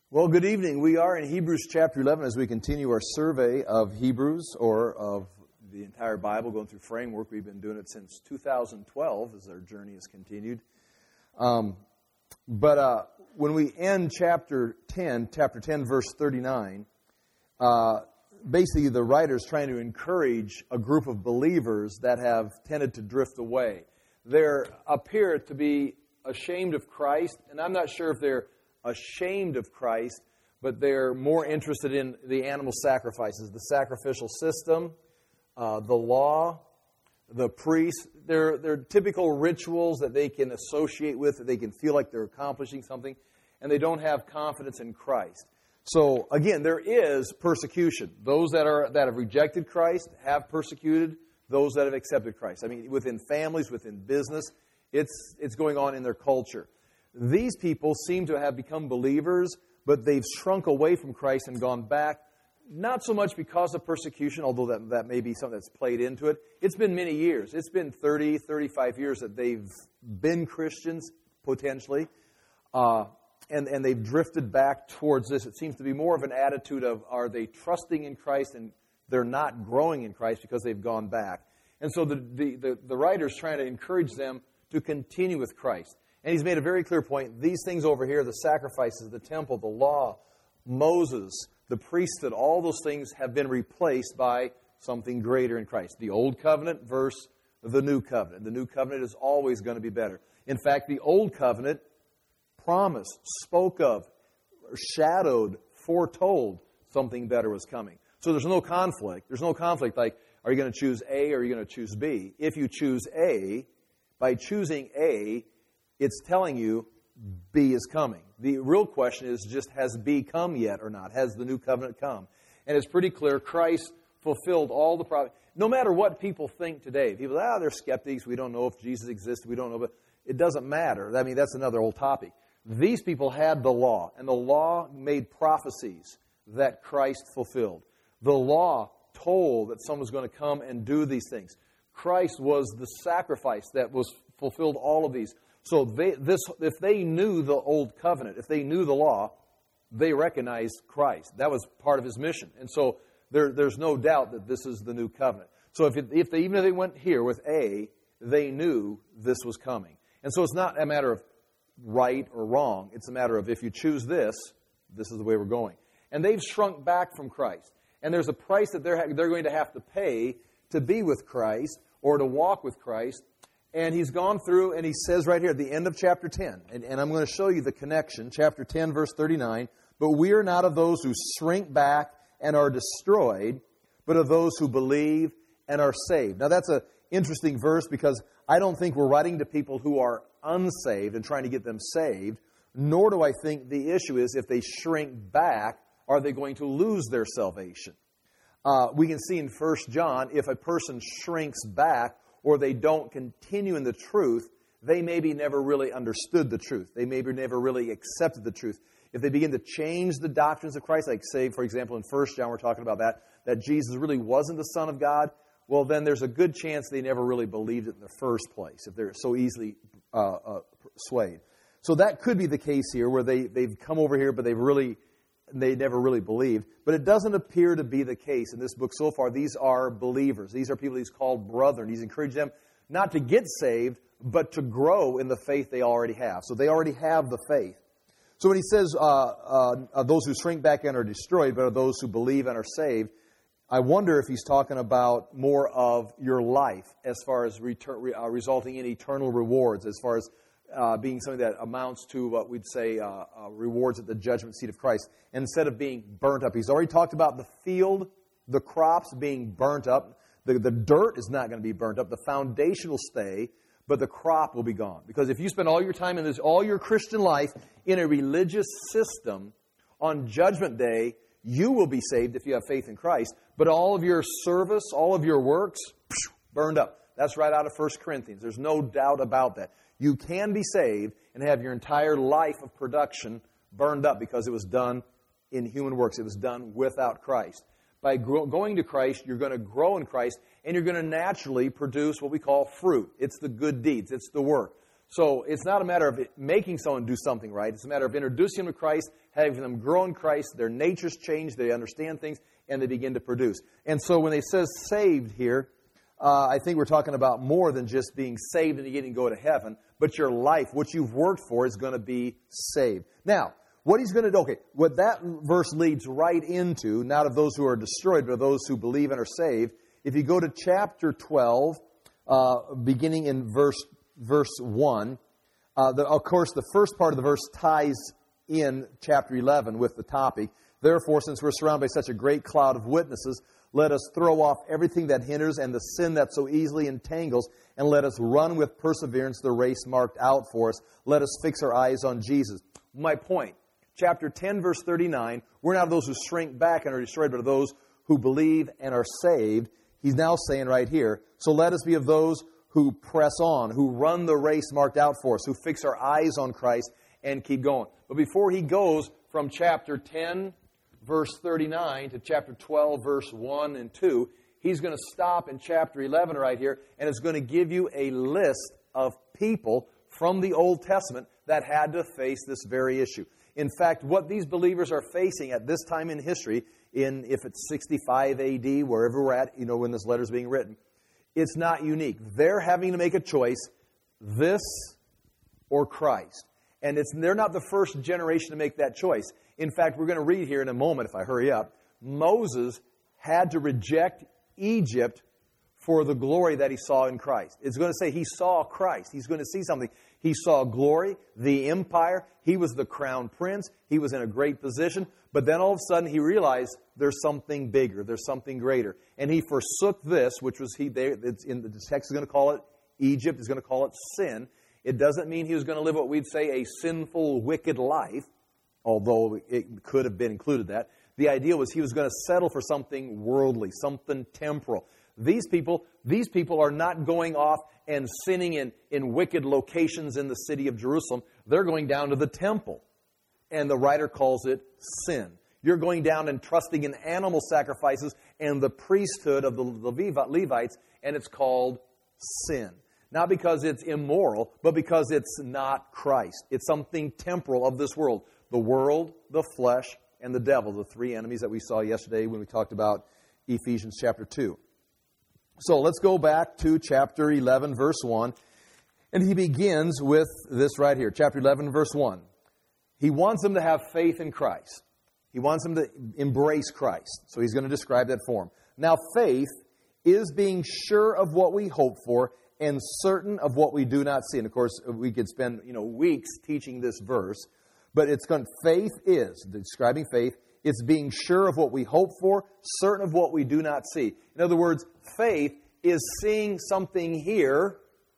Well, good evening. We are in Hebrews chapter 11 as we continue our survey of Hebrews, or of the entire Bible, going through framework. We've been doing it since 2012 as our journey has continued. But when we end chapter 10 verse 39, basically the writer's trying to encourage a group of believers that have tended to drift away. They appear to be ashamed of Christ, and I'm not sure if they're ashamed of Christ, but they're more interested in the animal sacrifices, the sacrificial system, the law, the priests. They're typical rituals that they can associate with, that they can feel like they're accomplishing something, and they don't have confidence in Christ. So again, there is persecution. Those that have rejected Christ have persecuted those that have accepted Christ. I mean, within families, within business, it's going on in their culture. These people seem to have become believers, but they've shrunk away from Christ and gone back, not so much because of persecution, although that may be something that's played into it. It's been many years. It's been 30, 35 years that they've been Christians, potentially, and they've drifted back towards this. It seems to be more of an attitude of, are they trusting in Christ and they're not growing in Christ because they've gone back. And so the writer's trying to encourage them to continue with Christ. And he's made a very clear point. These things over here, the sacrifices, the temple, the law, Moses, the priesthood, all those things have been replaced by something greater in Christ. The old covenant versus the new covenant. The new covenant is always going to be better. In fact, the old covenant promised, spoke of, shadowed, foretold something better was coming. So there's no conflict. There's no conflict like, are you going to choose A or are you going to choose B? If you choose A, by choosing A, it's telling you B is coming. The real question is just, has B come yet or not? Has the new covenant come? And it's pretty clear Christ fulfilled all the promises. No matter what people think today, people say, they're skeptics. We don't know if Jesus exists. We don't know. But it doesn't matter. I mean, that's another old topic. These people had the law, and the law made prophecies that Christ fulfilled. The law told that someone was going to come and do these things. Christ was the sacrifice that was fulfilled all of these. So if they knew the old covenant, if they knew the law, they recognized Christ. That was part of his mission. And so there's no doubt that this is the new covenant. So even if they went here with A, they knew this was coming. And so it's not a matter of right or wrong. It's a matter of, if you choose this, this is the way we're going. And they've shrunk back from Christ. And there's a price that they're going to have to pay to be with Christ or to walk with Christ. And he's gone through, and he says right here at the end of chapter 10, and I'm going to show you the connection, chapter 10, verse 39, but we are not of those who shrink back and are destroyed, but of those who believe and are saved. Now that's an interesting verse, because I don't think we're writing to people who are unsaved and trying to get them saved, nor do I think the issue is, if they shrink back, are they going to lose their salvation? We can see in 1 John, if a person shrinks back, or they don't continue in the truth, they maybe never really understood the truth. They maybe never really accepted the truth. If they begin to change the doctrines of Christ, like say, for example, in 1 John, we're talking about that Jesus really wasn't the Son of God, well, then there's a good chance they never really believed it in the first place, if they're so easily swayed. So that could be the case here, where they've come over here, but they never really believed. But it doesn't appear to be the case in this book so far. These are believers. These are people he's called brethren. He's encouraged them not to get saved, but to grow in the faith they already have. So they already have the faith. So when he says, those who shrink back and are destroyed, but are those who believe and are saved, I wonder if he's talking about more of your life as far as resulting in eternal rewards, as far as being something that amounts to what we'd say rewards at the judgment seat of Christ, and instead of being burnt up. He's already talked about the field, the crops being burnt up. The dirt is not going to be burnt up. The foundation will stay, but the crop will be gone. Because if you spend all your time in this, all your Christian life in a religious system, on Judgment Day, you will be saved if you have faith in Christ, but all of your service, all of your works, burned up. That's right out of 1 Corinthians. There's no doubt about that. You can be saved and have your entire life of production burned up because it was done in human works. It was done without Christ. By going to Christ, you're going to grow in Christ, and you're going to naturally produce what we call fruit. It's the good deeds. It's the work. So it's not a matter of making someone do something right. It's a matter of introducing them to Christ, having them grow in Christ, their natures change, they understand things, and they begin to produce. And so when it says saved here, I think we're talking about more than just being saved and getting to go to heaven, but your life, what you've worked for, is going to be saved. Now, what he's going to do, okay, what that verse leads right into, not of those who are destroyed, but of those who believe and are saved. If you go to chapter 12, beginning in verse 1, of course, the first part of the verse ties in chapter 11 with the topic. Therefore, since we're surrounded by such a great cloud of witnesses, let us throw off everything that hinders and the sin that so easily entangles, and let us run with perseverance the race marked out for us. Let us fix our eyes on Jesus. My point, chapter 10, verse 39, we're not of those who shrink back and are destroyed, but of those who believe and are saved. He's now saying right here, so let us be of those who press on, who run the race marked out for us, who fix our eyes on Christ and keep going. But before he goes from chapter 10, verse 39 to chapter 12, verse 1 and 2, he's going to stop in chapter 11 right here, and it's going to give you a list of people from the Old Testament that had to face this very issue. In fact, what these believers are facing at this time in history, if it's 65 A.D., wherever we're at, when this letter is being written, it's not unique. They're having to make a choice, this or Christ. And they're not the first generation to make that choice. In fact, we're going to read here in a moment, if I hurry up, Moses had to reject Egypt for the glory that he saw in Christ. It's going to say he saw Christ. He's going to see something. He saw glory, the empire. He was the crown prince. He was in a great position. But then all of a sudden he realized there's something bigger. There's something greater. And he forsook this, which was the text is going to call it Egypt. Is going to call it sin. It doesn't mean he was going to live what we'd say a sinful, wicked life, although it could have been included that. The idea was he was going to settle for something worldly, something temporal. These people are not going off and sinning in wicked locations in the city of Jerusalem. They're going down to the temple. And the writer calls it sin. You're going down and trusting in animal sacrifices and the priesthood of the Levites, and it's called sin. Not because it's immoral, but because it's not Christ. It's something temporal of this world. The world, the flesh, and the devil, the three enemies that we saw yesterday when we talked about Ephesians chapter 2. So let's go back to chapter 11, verse 1. And he begins with this right here, chapter 11, verse 1. He wants them to have faith in Christ. He wants them to embrace Christ. So he's going to describe that for them. Now, faith is being sure of what we hope for and certain of what we do not see. And of course, we could spend weeks teaching this verse. But faith is, describing faith, it's being sure of what we hope for, certain of what we do not see. In other words, faith is seeing something here,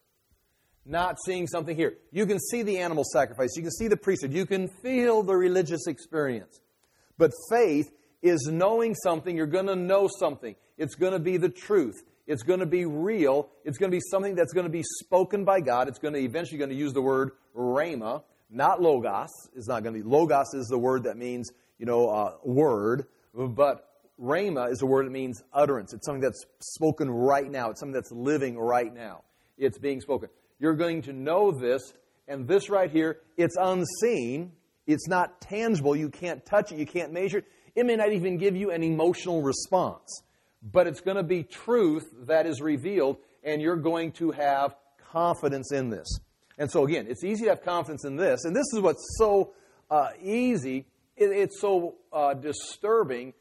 not seeing something here. You can see the animal sacrifice. You can see the priesthood. You can feel the religious experience. But faith is knowing something. You're going to know something. It's going to be the truth. It's going to be real. It's going to be something that's going to be spoken by God. It's going to eventually going to use the word rhema, not logos. It's not going to be. Logos is the word that means, word. But rhema is a word that means utterance. It's something that's spoken right now. It's something that's living right now. It's being spoken. You're going to know this, and this right here, it's unseen. It's not tangible. You can't touch it. You can't measure it. It may not even give you an emotional response. But it's going to be truth that is revealed, and you're going to have confidence in this. And so again, it's easy to have confidence in this, and this is what's so easy. It's so disturbing,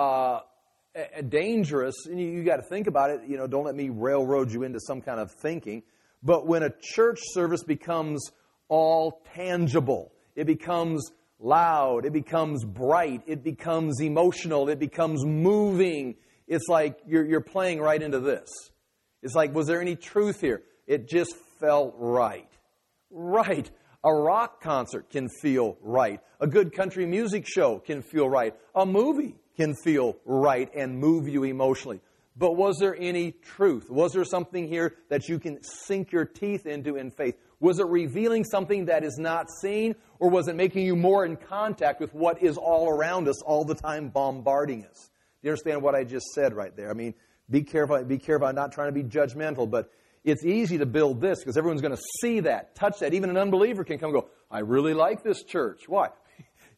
dangerous, and you got to think about it. Don't let me railroad you into some kind of thinking. But when a church service becomes all tangible, it becomes loud, it becomes bright, it becomes emotional, it becomes moving. It's like you're playing right into this. It's like, was there any truth here? It just felt right. Right. A rock concert can feel right. A good country music show can feel right. A movie can feel right and move you emotionally. But was there any truth? Was there something here that you can sink your teeth into in faith? Was it revealing something that is not seen? Or was it making you more in contact with what is all around us all the time, bombarding us? Do you understand what I just said right there? I mean, be careful. I'm not trying to be judgmental, but it's easy to build this because everyone's going to see that, touch that. Even an unbeliever can come and go, I really like this church. Why?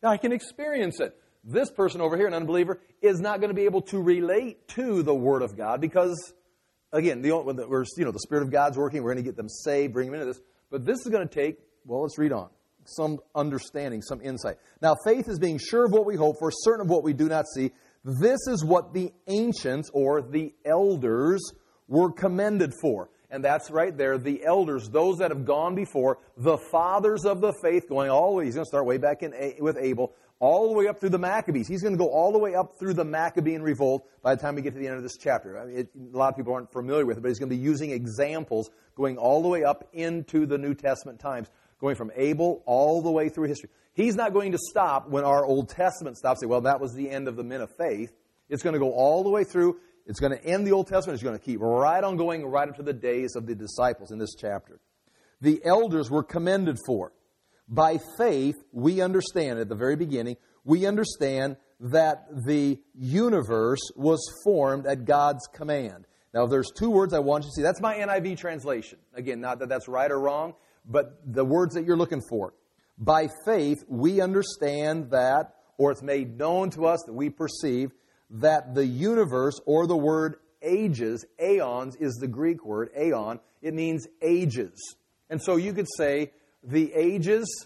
Now, I can experience it. This person over here, an unbeliever, is not going to be able to relate to the Word of God because, again, the Spirit of God's working. We're going to get them saved, bring them into this. But this is going to take, well, let's read on, some understanding, some insight. Now, faith is being sure of what we hope for, certain of what we do not see. This is what the ancients or the elders were commended for. And that's right there, the elders, those that have gone before, the fathers of the faith, going all the way, he's going to start way back with Abel, all the way up through the Maccabees. He's going to go all the way up through the Maccabean revolt by the time we get to the end of this chapter. I mean, a lot of people aren't familiar with it, but he's going to be using examples going all the way up into the New Testament times, going from Abel all the way through history. He's not going to stop when our Old Testament stops and say, well, that was the end of the men of faith. It's going to go all the way through. It's going to end the Old Testament. It's going to keep right on going right up to the days of the disciples in this chapter. The elders were commended for. By faith, we understand at the very beginning, we understand that the universe was formed at God's command. Now, there's two words I want you to see. That's my NIV translation. Again, not that that's right or wrong, but the words that you're looking for. By faith, we understand that, or it's made known to us that we perceive, that the universe, or the word ages, aeons is the Greek word, aeon, it means ages. And so you could say the ages,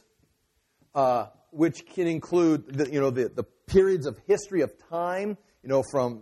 which can include the periods of history of time, from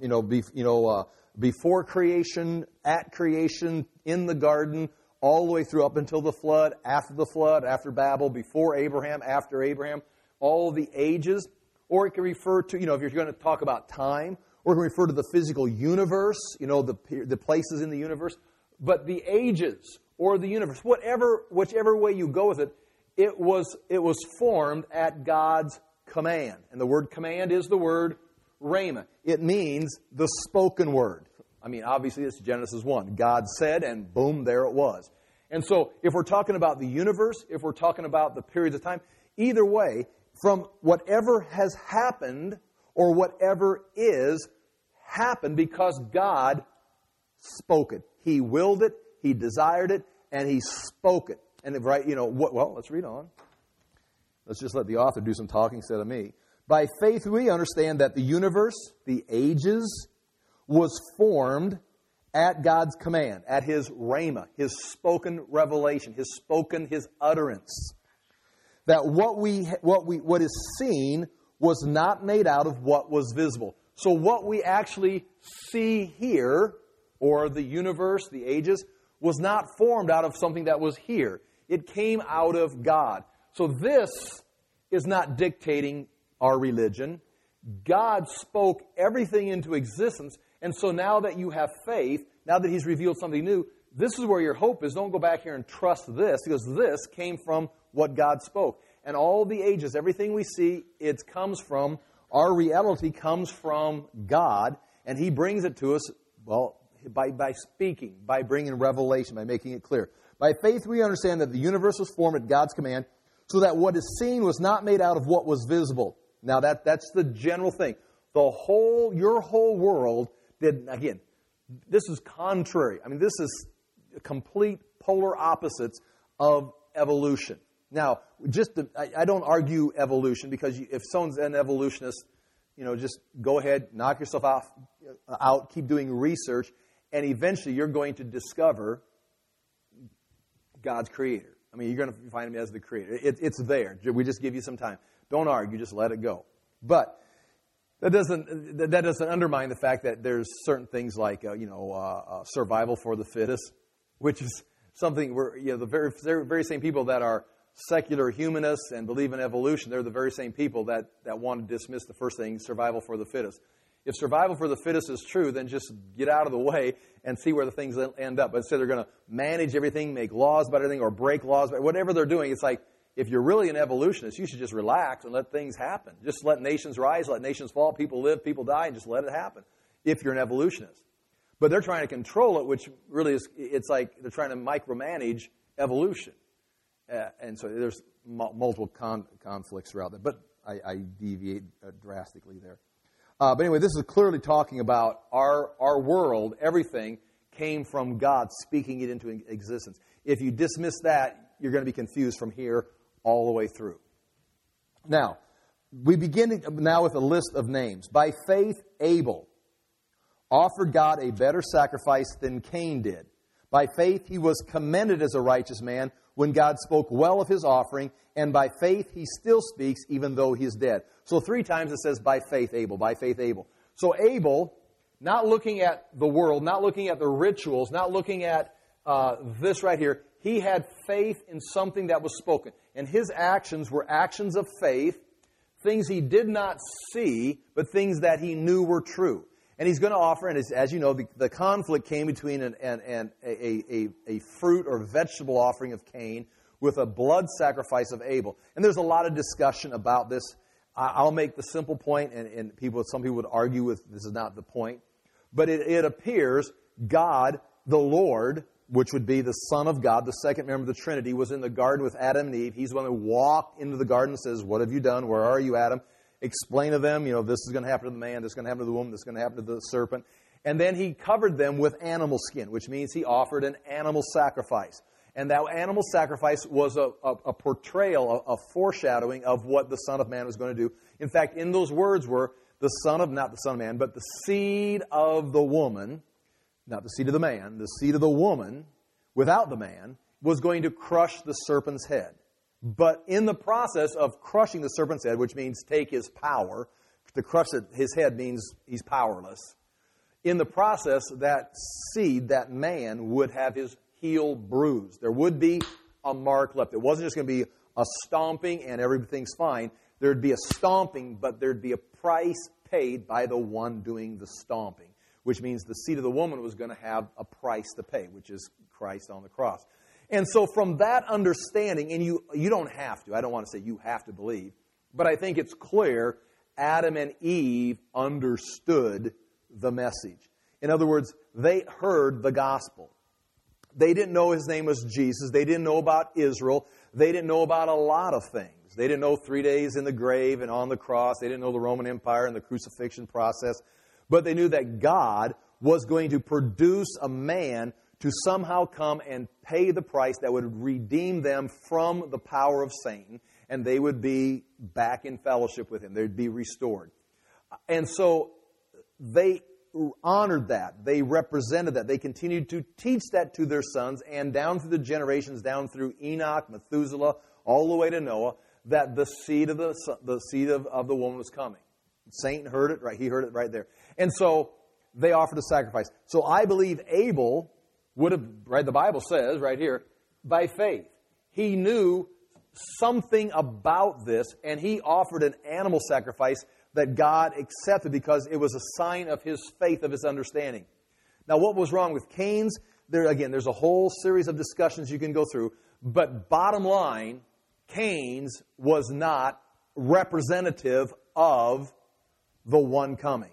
before creation, at creation, in the garden, all the way through up until the flood, after Babel, before Abraham, after Abraham, all the ages. Or it can refer to, if you're going to talk about time, or it can refer to the physical universe, the places in the universe. But the ages, or the universe, whichever way you go with it, it was formed at God's command. And the word command is the word rhema. It means the spoken word. I mean, obviously, it's Genesis 1. God said, and boom, there it was. And so, if we're talking about the universe, if we're talking about the periods of time, either way, from whatever has happened or whatever is, happened because God spoke it. He willed it, He desired it, and He spoke it. And let's read on. Let's just let the author do some talking instead of me. By faith we understand that the universe, the ages, was formed at God's command, at His rhema, His spoken revelation, His utterance. That what is seen was not made out of what was visible. So what we actually see here, or the universe, the ages, was not formed out of something that was here. It came out of God. So this is not dictating our religion. God spoke everything into existence. And so now that you have faith, now that He's revealed something new, this is where your hope is. Don't go back here and trust this, because this came from what God spoke. And all the ages, everything we see, it comes from, our reality comes from God, and He brings it to us, by speaking, by bringing revelation, by making it clear. By faith we understand that the universe was formed at God's command, so that what is seen was not made out of what was visible. Now that's the general thing. Your whole world did, again, this is contrary. I mean, this is complete polar opposites of evolution. Now, I don't argue evolution, because if someone's an evolutionist, just go ahead, knock yourself out, keep doing research, and eventually you're going to discover God's creator. I mean, you're going to find Him as the creator. It's there. We just give you some time. Don't argue, just let it go. But that doesn't undermine the fact that there's certain things like survival for the fittest, which is something where the very same people that are secular humanists and believe in evolution, they're the very same people that want to dismiss the first thing, survival for the fittest. If survival for the fittest is true, then just get out of the way and see where the things end up. But instead they're going to manage everything, make laws about everything, or break laws, whatever they're doing. It's like, if you're really an evolutionist, you should just relax and let things happen. Just let nations rise, let nations fall, people live, people die, and just let it happen, if you're an evolutionist. But they're trying to control it, which really is, it's like they're trying to micromanage evolution. And so there's multiple conflicts throughout that. But I deviate drastically there. But anyway, this is clearly talking about our world. Everything came from God speaking it into existence. If you dismiss that, you're going to be confused from here all the way through. Now, we begin now with a list of names. By faith, Abel offered God a better sacrifice than Cain did. By faith, he was commended as a righteous man when God spoke well of his offering, and by faith, he still speaks even though he is dead. So 3 times it says, by faith, Abel, by faith, Abel. So Abel, not looking at the world, not looking at the rituals, not looking at this right here, he had faith in something that was spoken. And his actions were actions of faith, things he did not see, but things that he knew were true. And he's going to offer, and as you know, the conflict came between a fruit or vegetable offering of Cain with a blood sacrifice of Abel. And there's a lot of discussion about this. I'll make the simple point, and some people would argue with this is not the point. But it appears God, the Lord, which would be the Son of God, the second member of the Trinity, was in the garden with Adam and Eve. He's the one who walked into the garden and says, what have you done? Where are you, Adam? Explain to them, this is going to happen to the man, this is going to happen to the woman, this is going to happen to the serpent. And then he covered them with animal skin, which means he offered an animal sacrifice. And that animal sacrifice was a portrayal, a foreshadowing of what the Son of Man was going to do. In fact, in those words were not the Son of Man, but the seed of the woman, not the seed of the man, the seed of the woman, without the man, was going to crush the serpent's head. But in the process of crushing the serpent's head, which means take his power, to crush his head means he's powerless. In the process, that seed, that man, would have his heel bruised. There would be a mark left. It wasn't just going to be a stomping and everything's fine. There'd be a stomping, but there'd be a price paid by the one doing the stomping, which means the seed of the woman was going to have a price to pay, which is Christ on the cross. And so from that understanding, and you don't have to, I don't want to say you have to believe, but I think it's clear Adam and Eve understood the message. In other words, they heard the gospel. They didn't know his name was Jesus. They didn't know about Israel. They didn't know about a lot of things. They didn't know 3 days in the grave and on the cross. They didn't know the Roman Empire and the crucifixion process. But they knew that God was going to produce a man to somehow come and pay the price that would redeem them from the power of Satan, and they would be back in fellowship with him. They'd be restored. And so they honored that. They represented that. They continued to teach that to their sons, and down through the generations, down through Enoch, Methuselah, all the way to Noah, that the seed of the woman was coming. Satan heard it, right? He heard it right there. And so they offered a sacrifice. So I believe Abel would have, right, the Bible says right here, by faith. He knew something about this, and he offered an animal sacrifice that God accepted because it was a sign of his faith, of his understanding. Now, what was wrong with Cain's? There's a whole series of discussions you can go through, but bottom line, Cain's was not representative of the one coming.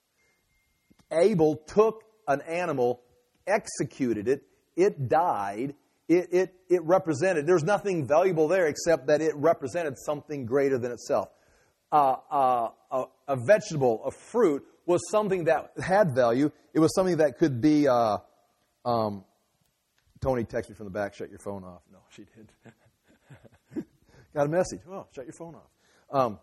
Abel took an animal, executed it, it died, it represented, there's nothing valuable there except that it represented something greater than itself. A vegetable, a fruit, was something that had value. It was something that could be, Tony texted me from the back, shut your phone off. No, she didn't. Got a message. Oh, shut your phone off.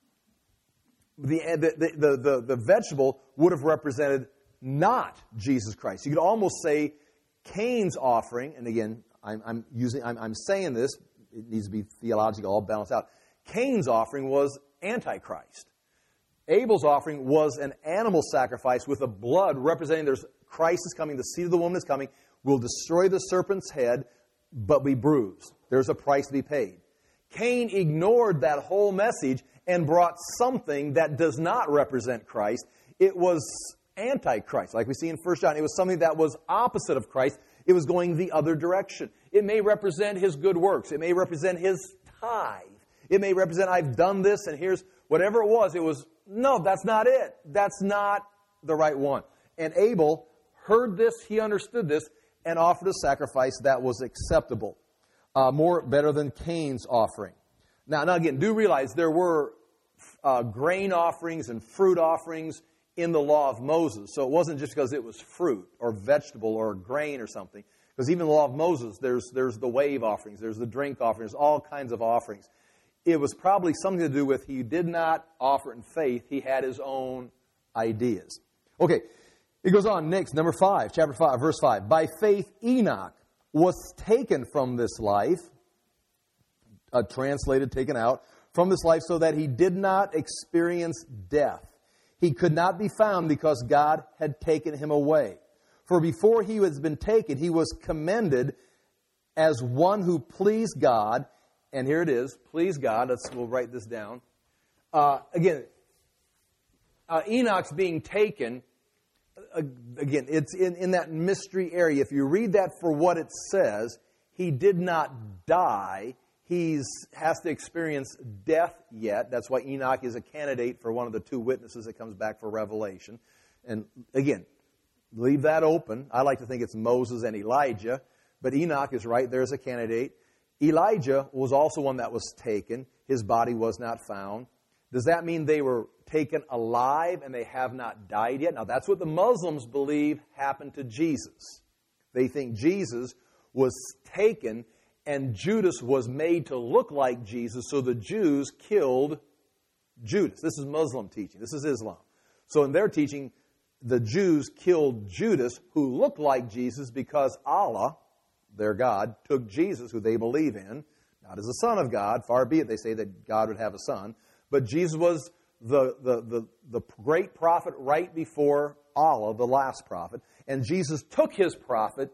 The vegetable would have represented not Jesus Christ. You could almost say Cain's offering, and again, I'm saying this, it needs to be theological, all balanced out. Cain's offering was Antichrist. Abel's offering was an animal sacrifice with a blood representing there's Christ is coming, the seed of the woman is coming, will destroy the serpent's head, but be bruised. There's a price to be paid. Cain ignored that whole message and brought something that does not represent Christ. It was Antichrist, like we see in 1 John. It was something that was opposite of Christ. It was going the other direction. It may represent his good works. It may represent his tithe. It may represent, I've done this, and here's whatever it was, no, that's not it. That's not the right one. And Abel heard this, he understood this, and offered a sacrifice that was acceptable. Better than Cain's offering. Now again, do realize there were grain offerings and fruit offerings in the law of Moses. So it wasn't just because it was fruit or vegetable or grain or something. Because even in the law of Moses, there's the wave offerings, there's the drink offerings, all kinds of offerings. it was probably something to do with he did not offer in faith. He had his own ideas. Okay, it goes on next, number 5, chapter 5, verse 5. By faith Enoch was taken from this life, translated, taken out, from this life so that he did not experience death. He could not be found because God had taken him away. For before he has been taken, he was commended as one who pleased God. And here it is, please God. We'll write this down. Enoch's being taken. Again, it's in that mystery area. If you read that for what it says, he did not die. He has to experience death yet. That's why Enoch is a candidate for one of the 2 witnesses that comes back for Revelation. And again, leave that open. I like to think it's Moses and Elijah, but Enoch is right there as a candidate. Elijah was also one that was taken. His body was not found. Does that mean they were taken alive and they have not died yet? Now, that's what the Muslims believe happened to Jesus. They think Jesus was taken and Judas was made to look like Jesus, so the Jews killed Judas. This is Muslim teaching. This is Islam. So in their teaching, the Jews killed Judas, who looked like Jesus, because Allah, their God, took Jesus, who they believe in, not as a son of God, far be it, they say that God would have a son, but Jesus was the great prophet right before Allah, the last prophet, and Jesus took his prophet,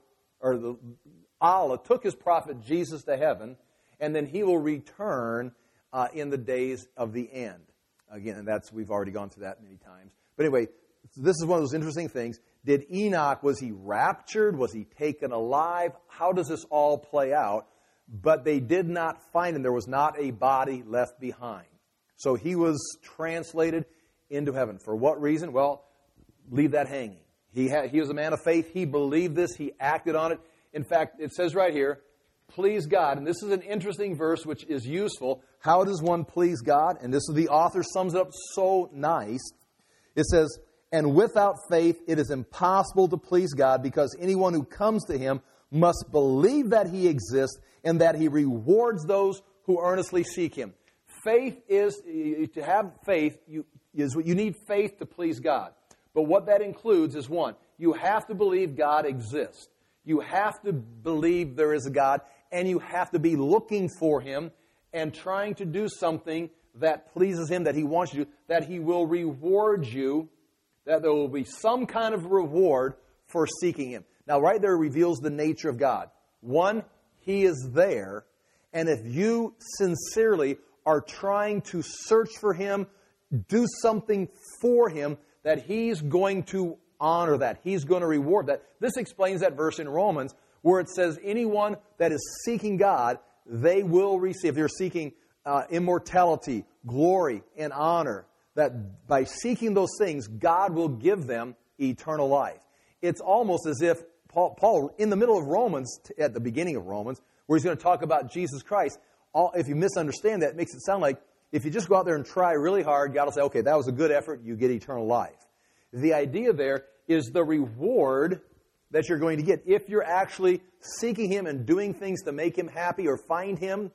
Allah took his prophet Jesus to heaven, and then he will return in the days of the end. Again, and we've already gone through that many times. But anyway, this is one of those interesting things. Did Enoch, was he raptured? Was he taken alive? How does this all play out? But they did not find him. There was not a body left behind. So he was translated into heaven. For what reason? Well, leave that hanging. He was a man of faith. He believed this. He acted on it. In fact, it says right here, please God. And this is an interesting verse which is useful. How does one please God? And this is the author sums it up so nice. It says, and without faith it is impossible to please God, because anyone who comes to him must believe that he exists and that he rewards those who earnestly seek him. Faith is, to have faith, you need faith to please God. But what that includes is, one, you have to believe God exists. You have to believe there is a God, and you have to be looking for him and trying to do something that pleases him, that he wants you to do, that he will reward you, that there will be some kind of reward for seeking him. Now, right there reveals the nature of God. One, he is there, and if you sincerely are trying to search for him, do something for him, that he's going to honor that. He's going to reward that. This explains that verse in Romans where it says anyone that is seeking God, they will receive. They're seeking immortality, glory, and honor. That by seeking those things, God will give them eternal life. It's almost as if Paul, in the middle of Romans, at the beginning of Romans, where he's going to talk about Jesus Christ, if you misunderstand that, it makes it sound like if you just go out there and try really hard, God will say, okay, that was a good effort, you get eternal life. The idea there is the reward that you're going to get. If you're actually seeking him and doing things to make him happy or find him,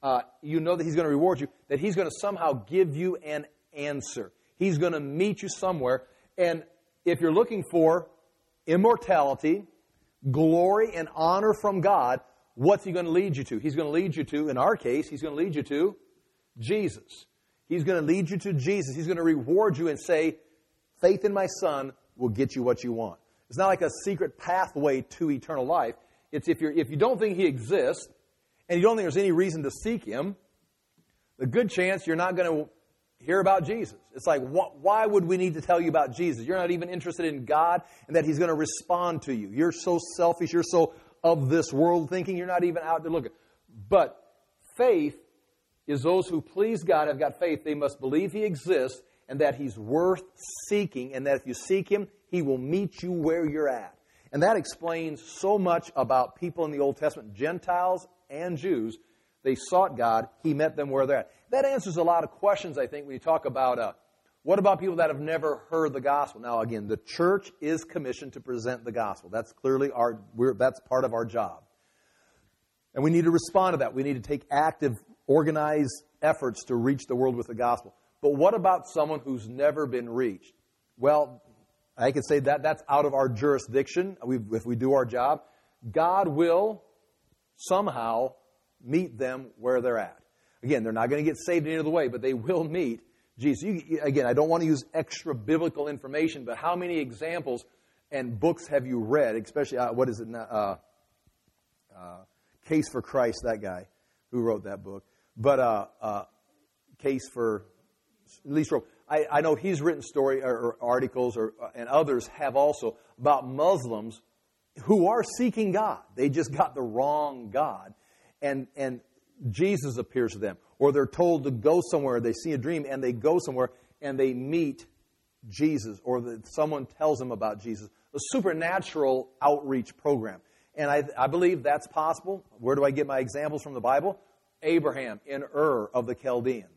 you know that he's going to reward you, that he's going to somehow give you an answer. He's going to meet you somewhere. And if you're looking for immortality, glory, and honor from God, what's he going to lead you to? He's going to lead you to, in our case, he's going to lead you to Jesus. He's going to lead you to Jesus. He's going to reward you and say, faith in my Son will get you what you want. It's not like a secret pathway to eternal life. It's if you don't think he exists, and you don't think there's any reason to seek him, a good chance you're not going to hear about Jesus. It's like, why would we need to tell you about Jesus? You're not even interested in God and that he's going to respond to you. You're so selfish. You're so of this world thinking. You're not even out there looking. But faith is those who please God, have got faith. They must believe he exists and that he's worth seeking, and that if you seek him, he will meet you where you're at. And that explains so much about people in the Old Testament, Gentiles and Jews. They sought God. He met them where they're at. That answers a lot of questions, I think, when you talk about what about people that have never heard the gospel. Now, again, the church is commissioned to present the gospel. That's clearly that's part of our job. And we need to respond to that. We need to take active, organized efforts to reach the world with the gospel. But what about someone who's never been reached? Well, I could say that that's out of our jurisdiction if we do our job. God will somehow meet them where they're at. Again, they're not going to get saved any other way, but they will meet Jesus. Again, I don't want to use extra biblical information, but how many examples and books have you read, especially, what is it now? Case for Christ, that guy who wrote that book. But Case for, at least wrote, I know he's written story or articles, and others have also, about Muslims who are seeking God. They just got the wrong God. And Jesus appears to them. Or they're told to go somewhere, they see a dream, and they go somewhere, and they meet Jesus, or someone tells them about Jesus. A supernatural outreach program. And I believe that's possible. Where do I get my examples from the Bible? Abraham in Ur of the Chaldeans.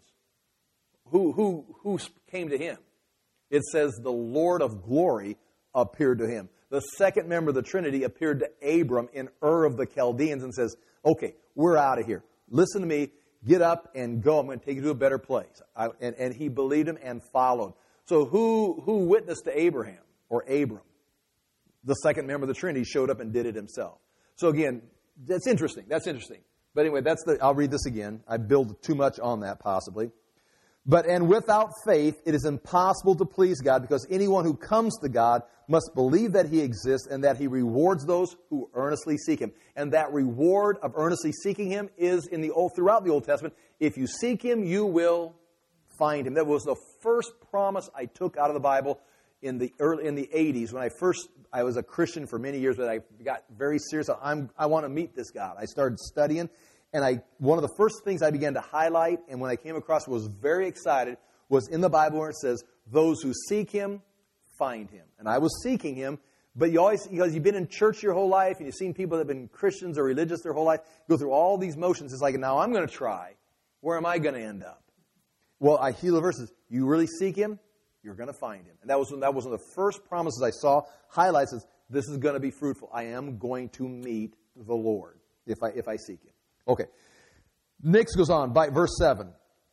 Who came to him? It says the Lord of glory appeared to him. The second member of the Trinity appeared to Abram in Ur of the Chaldeans and says, okay, we're out of here. Listen to me. Get up and go. I'm going to take you to a better place. And he believed him and followed. So who witnessed to Abraham or Abram? The second member of the Trinity showed up and did it himself. So again, that's interesting. That's interesting. But anyway, I'll read this again. I build too much on that possibly. And without faith, it is impossible to please God, because anyone who comes to God must believe that He exists and that He rewards those who earnestly seek Him. And that reward of earnestly seeking Him is throughout the Old Testament. If you seek Him, you will find Him. That was the first promise I took out of the Bible in the 80s when I was a Christian for many years, but I got very serious. I want to meet this God. I started studying. And one of the first things I began to highlight, and when I came across was very excited, was in the Bible where it says, those who seek Him, find Him. And I was seeking Him, but because you've been in church your whole life, and you've seen people that have been Christians or religious their whole life, go through all these motions. It's like, now I'm going to try. Where am I going to end up? Well, I hear the verses. You really seek Him, you're going to find Him. And that was one of the first promises I saw. Highlights is, this is going to be fruitful. I am going to meet the Lord if I seek Him. Okay. Next goes on, by verse 7.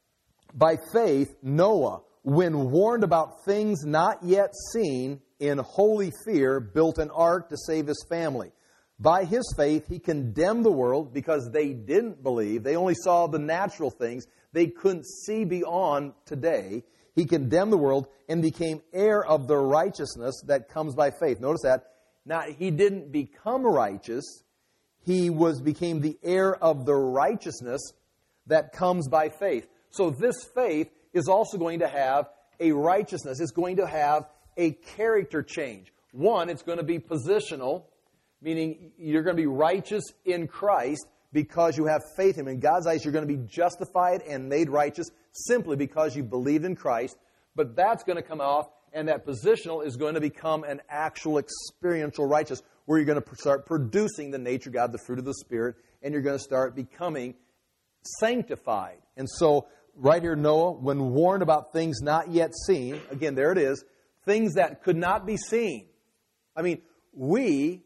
By faith, Noah, when warned about things not yet seen, in holy fear, built an ark to save his family. By his faith, he condemned the world because they didn't believe. They only saw the natural things. They couldn't see beyond today. He condemned the world and became heir of the righteousness that comes by faith. Notice that. Now, he didn't become righteous. He became the heir of the righteousness that comes by faith. So this faith is also going to have a righteousness. It's going to have a character change. One, it's going to be positional, meaning you're going to be righteous in Christ because you have faith in Him. In God's eyes, you're going to be justified and made righteous simply because you believed in Christ. But that's going to come off, and that positional is going to become an actual experiential righteousness, where you're going to start producing the nature of God, the fruit of the Spirit, and you're going to start becoming sanctified. And so, right here, Noah, when warned about things not yet seen, again, there it is, things that could not be seen. I mean, we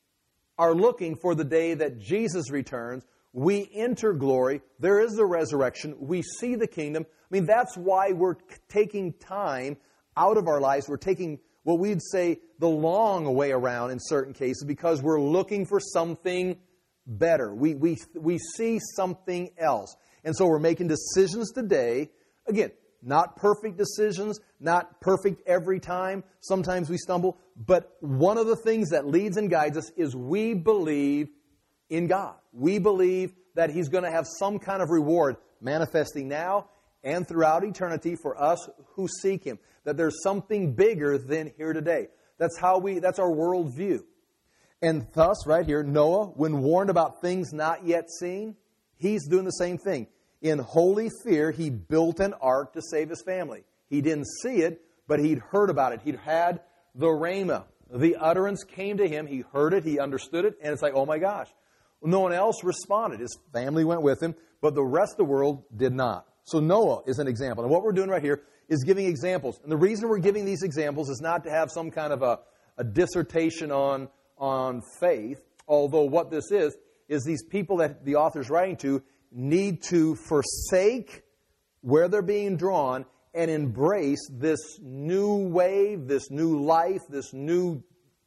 are looking for the day that Jesus returns. We enter glory. There is the resurrection. We see the kingdom. I mean, that's why we're taking time out of our lives. We're taking what we'd say the long way around in certain cases, because we're looking for something better. We see something else. And so we're making decisions today. Again, not perfect decisions, not perfect every time. Sometimes we stumble. But one of the things that leads and guides us is we believe in God. We believe that He's going to have some kind of reward manifesting now and throughout eternity for us who seek Him. That there's something bigger than here today. That's our worldview. And thus, right here, Noah, when warned about things not yet seen, he's doing the same thing. In holy fear, he built an ark to save his family. He didn't see it, but he'd heard about it. He'd had the rhema. The utterance came to him. He heard it. He understood it. And it's like, oh my gosh. No one else responded. His family went with him, but the rest of the world did not. So Noah is an example. And what we're doing right here is giving examples. And the reason we're giving these examples is not to have some kind of a dissertation on faith, although what this is these people that the author's writing to need to forsake where they're being drawn and embrace this new wave, this new life, this new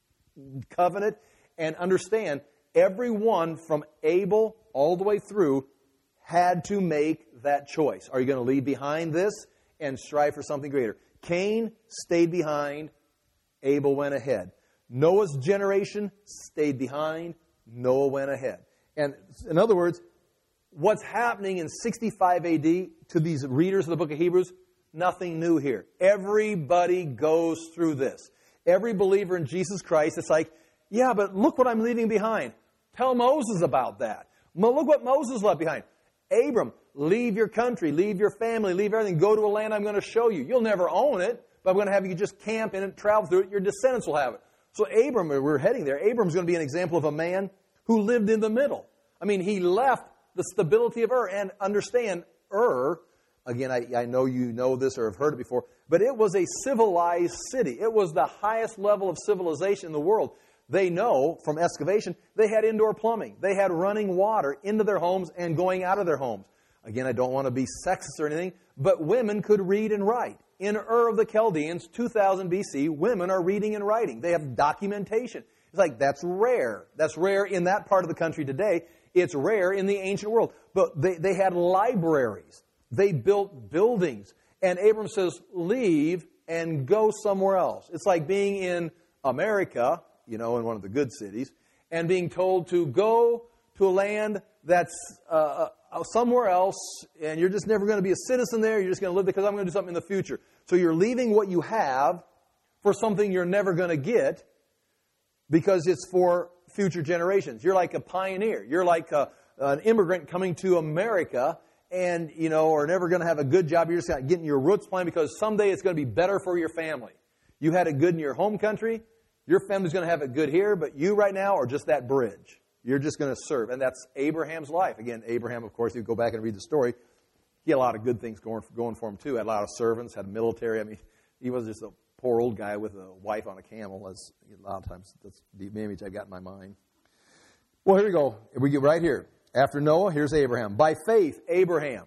covenant, and understand everyone from Abel all the way through had to make that choice. Are you going to leave behind this and strive for something greater? Cain stayed behind. Abel went ahead. Noah's generation stayed behind. Noah went ahead. And in other words, what's happening in 65 AD to these readers of the book of Hebrews, nothing new here. Everybody goes through this. Every believer in Jesus Christ, it's like, yeah, but look what I'm leaving behind. Tell Moses about that. Look what Moses left behind. Abram, leave your country, leave your family, leave everything. Go to a land I'm going to show you. You'll never own it, but I'm going to have you just camp in it, travel through it. Your descendants will have it. So Abram, we're heading there. Abram's going to be an example of a man who lived in the middle. I mean, he left the stability of Ur. And understand, Ur, again, I know you know this or have heard it before, but it was a civilized city. It was the highest level of civilization in the world. They know from excavation, they had indoor plumbing. They had running water into their homes and going out of their homes. Again, I don't want to be sexist or anything, but women could read and write. In Ur of the Chaldeans, 2000 BC, women are reading and writing. They have documentation. It's like, that's rare. That's rare in that part of the country today. It's rare in the ancient world. But they had libraries. They built buildings. And Abram says, leave and go somewhere else. It's like being in America, in one of the good cities, and being told to go to a land that's somewhere else, and you're just never going to be a citizen there. You're just going to live there because I'm going to do something in the future. So you're leaving what you have for something you're never going to get because it's for future generations. You're like a pioneer. You're like an immigrant coming to America and, are never going to have a good job. You're just getting your roots planted because someday it's going to be better for your family. You had it good in your home country. Your family's going to have it good here, but you right now are just that bridge. You're just going to serve. And that's Abraham's life. Again, Abraham, of course, you go back and read the story, he had a lot of good things going for him, too. Had a lot of servants, had a military. I mean, he was just a poor old guy with a wife on a camel. As a lot of times, that's the image I got in my mind. Well, here we go. We get right here. After Noah, here's Abraham. By faith, Abraham,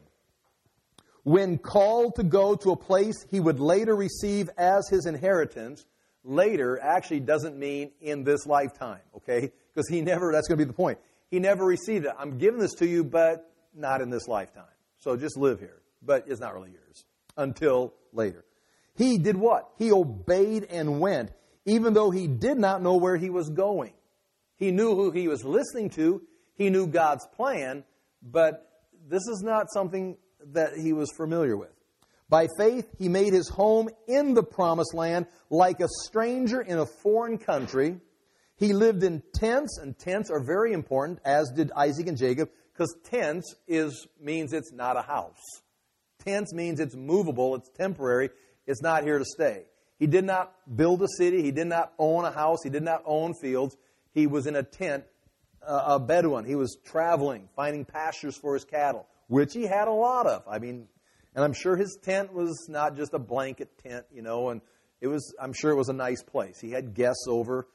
when called to go to a place he would later receive as his inheritance, later actually doesn't mean in this lifetime, okay? Because that's going to be the point. He never received it. I'm giving this to you, but not in this lifetime. So just live here. But it's not really yours until later. He did what? He obeyed and went, even though he did not know where he was going. He knew who he was listening to. He knew God's plan, but this is not something that he was familiar with. By faith, he made his home in the promised land like a stranger in a foreign country. He lived in tents, and tents are very important, as did Isaac and Jacob, because tents means it's not a house. Tents means it's movable, it's temporary, it's not here to stay. He did not build a city, he did not own a house, he did not own fields. He was in a tent, a Bedouin. He was traveling, finding pastures for his cattle, which he had a lot of. And I'm sure his tent was not just a blanket tent, and I'm sure it was a nice place. He had guests over.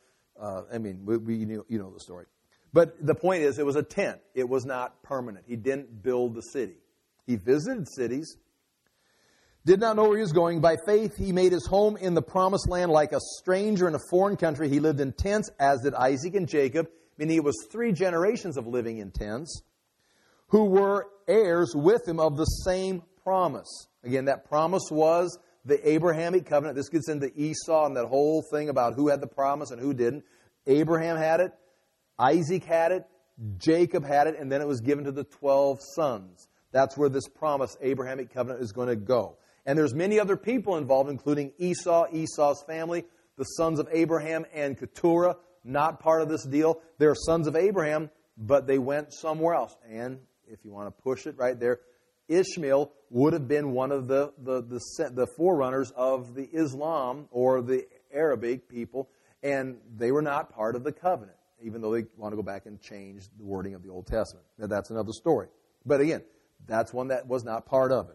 You know the story. But the point is, it was a tent. It was not permanent. He didn't build the city. He visited cities, did not know where he was going. By faith, he made his home in the promised land like a stranger in a foreign country. He lived in tents, as did Isaac and Jacob. It was 3 generations of living in tents, who were heirs with him of the same promise. Again, that promise was the Abrahamic covenant. This gets into Esau and that whole thing about who had the promise and who didn't. Abraham had it, Isaac had it, Jacob had it, and then it was given to the 12 sons. That's where this promise, Abrahamic covenant, is going to go. And there's many other people involved, including Esau, Esau's family, the sons of Abraham and Keturah, not part of this deal. They're sons of Abraham, but they went somewhere else. And if you want to push it right there, Ishmael would have been one of the forerunners of the Islam or the Arabic people, and they were not part of the covenant, even though they want to go back and change the wording of the Old Testament. Now, that's another story. But again, that's one that was not part of it.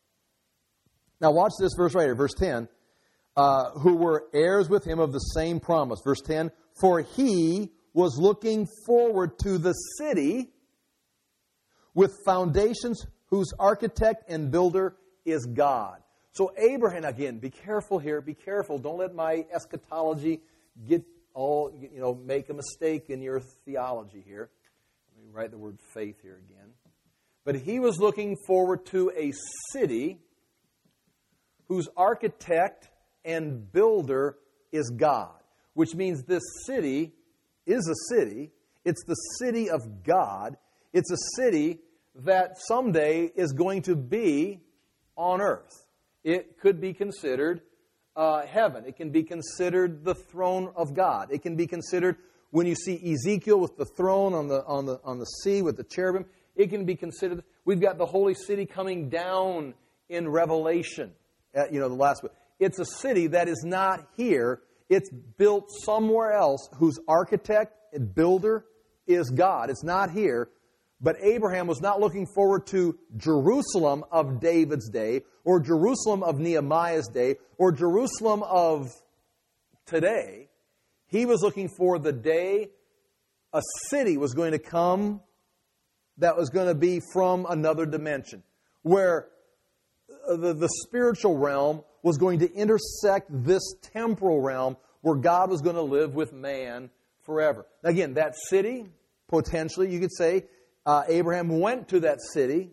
Now watch this verse right here, verse 10. Who were heirs with him of the same promise. Verse 10, for he was looking forward to the city with foundations whose architect and builder is God. So Abraham, again, be careful here, be careful. Don't let my eschatology make a mistake in your theology here. Let me write the word faith here again. But he was looking forward to a city whose architect and builder is God, which means this city is a city. It's the city of God. It's a city that someday is going to be on earth. It could be considered heaven. It can be considered the throne of God. It can be considered, when you see Ezekiel with the throne on the sea with the cherubim, it can be considered, we've got the holy city coming down in Revelation. The last one. It's a city that is not here. It's built somewhere else, whose architect and builder is God. It's not here. But Abraham was not looking forward to Jerusalem of David's day, or Jerusalem of Nehemiah's day, or Jerusalem of today. He was looking for the day a city was going to come that was going to be from another dimension, where the spiritual realm was going to intersect this temporal realm, where God was going to live with man forever. Again, that city, potentially, you could say, Abraham went to that city,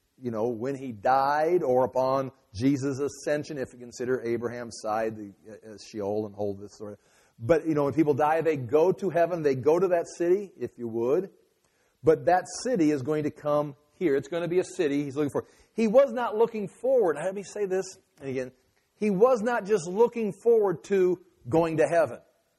when he died, or upon Jesus' ascension, if you consider Abraham's side, the Sheol, and hold this sort of. But, when people die, they go to heaven, they go to that city, if you would. But that city is going to come here. It's going to be a city he's looking for. He was not looking forward. Let me say this, and again, he was not just looking forward to going to heaven.